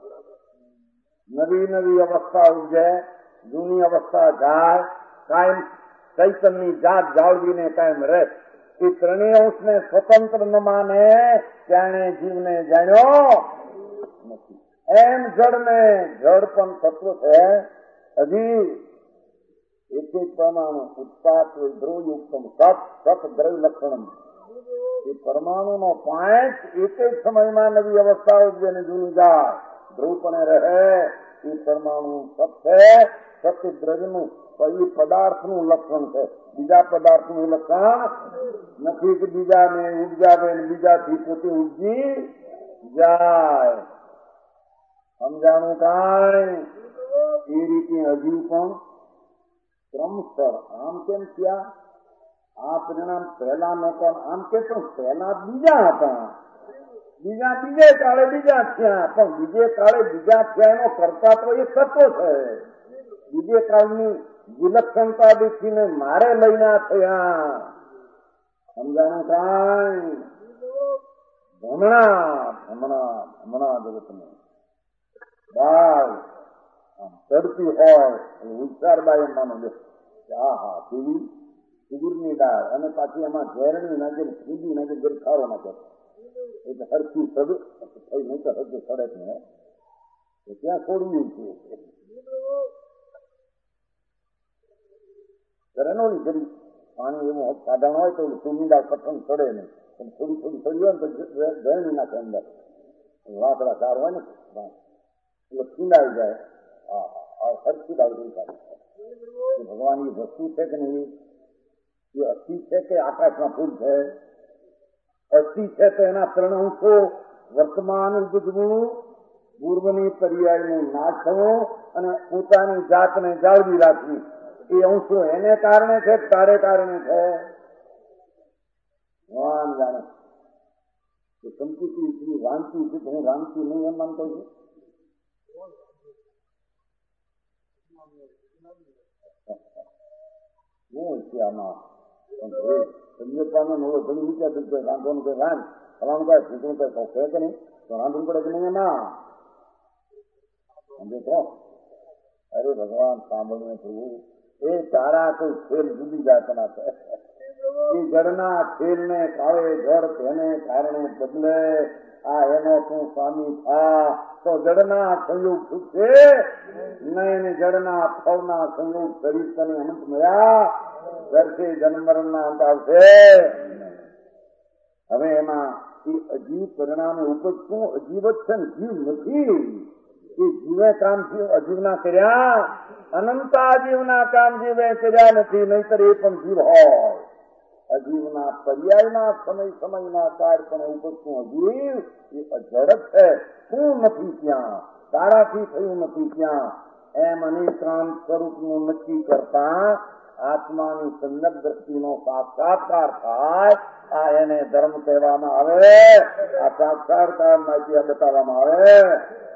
નવી નવી અવસ્થા ઉજે જૂની અવસ્થા જાય કાયમ ચૈતનની જાત જાળવીને કાયમ રહે એ ત્રણેય અંશને સ્વતંત્ર ન માને ત્યારે જીવને જાણ્યો નથી. એમ જળને જળ પણ તત્વ છે હજી એક એક પરમાણુ ઉત્પાદ ધ્રુવયુક્તમ સત સત દ્રવ્ય લક્ષણમ એ પરમાણુનો પોઈન્ટ એક જ સમયમાં નવી અવસ્થા ઉજવે ને જૂની જાય ધ્રુવ પણ રહે એ પરમાણુ સત છે સત્ય દ્રવ્યનું એ પદાર્થનું લક્ષણ છે. બીજા પદાર્થનું લક્ષણ નથી કે બીજાને ઉપજાવે બીજાથી પોતે ઉપજી જાય. સમજાણું કાંઈ એ રીતે હજુ પણ ક્રમશર આમ કેમ થયા આ પરિણામ પહેલા નહોતા આમ કે પણ પહેલા બીજા હતા બીજા બીજે કાળે બીજા થયા પણ બીજે કાળે બીજા થયા એનો કરતા તો એ તત્વ છે. બીજે કાળની વિલક્ષણતા દેખીને મારે લઈને થયા. સમજાણું કાંઈ હમણાં હમણાં હમણાં જગતને બાળ તડતી હોય વિચારબાઈ માનો દે હા હા પીવી સુગુરની દાળ અને પાછી એમાં ઝેરણી નાખે ફૂદી નાખે ગરી ખારો નાખે એટલે હરખી સદ થઈ નહીં તો હરખી સડક ને ત્યાં છોડવી છે. ઘરેનોની જરી પાણી એવું સાધારણ હોય તો સુમીડા પઠન ચડે નહીં પણ થોડી થોડી ચડી હોય ને તો ઝેરણી નાખે અંદર વાંકડા ચાર હોય ને એટલે ખીંડાઈ જાય. હા હા હરખી દાળ ભગવાન એ વસ્તુ છે કે નહીં એ અસ્થિ છે કે આકાશમાં ફૂલ છે. અસ્થિ છે તો એના ત્રણ અંશો વર્તમાન ગુજવું પૂર્વની પર્યાયનું નાશ થવું અને પોતાની જાતને જાળવી રાખવી એ અંશો એને કારણે છે તારે કારણે છે. ભગવાન જાણે સંકુચી એટલી રાંધતી છે હું રાંધતી નહીં એમ માનતો છું. શું છે આમાં સંજોપાનો ઘણી વિચાર રાંધવાનું કઈ રાંધ ફલાનું કઈ ભૂખનું કઈ કહે કે નહીં તો રાંધવું પડે કે નહીં એમાં સમજે તો. અરે ભગવાન સાંભળવું થયું એ તારા કોઈ ખેલ જુદી જાતના છે. એ જળના ખેલને કાળે જળ તેને કારણે બદલે આ એનો તું સ્વામી થા તો જળના સંયોગ છૂટશે નહીં જળના ફળના સંયોગ શરીર તને અનંત મળ્યા ઘરથી જન્મરના અંત આવશે. હવે એમાં એ અજીબ પરિણામે ઉપજતું અજીબ જ છે ને, જીવ નથી. એ જીવે કામ જીવ અજીવના કર્યા, અનંત આજીવના કામ જીવે કર્યા નથી, નહીતર એ પણ જીવ હોય. અજીવના પર્યાયના સમય સમયના કાળપણે ઉપજતું અજીવ એ અજડ છે. શું નથી ત્યાં, તારાથી થયું નથી ત્યાં. એમ અનેકાંત સ્વરૂપનું નક્કી કરતા આત્માની સંયમ દ્રષ્ટિનો સાક્ષાત્કાર થાય. આ એને ધર્મ કહેવામાં આવે. આ સાક્ષાત્કાર માંથી બતાવવામાં આવે.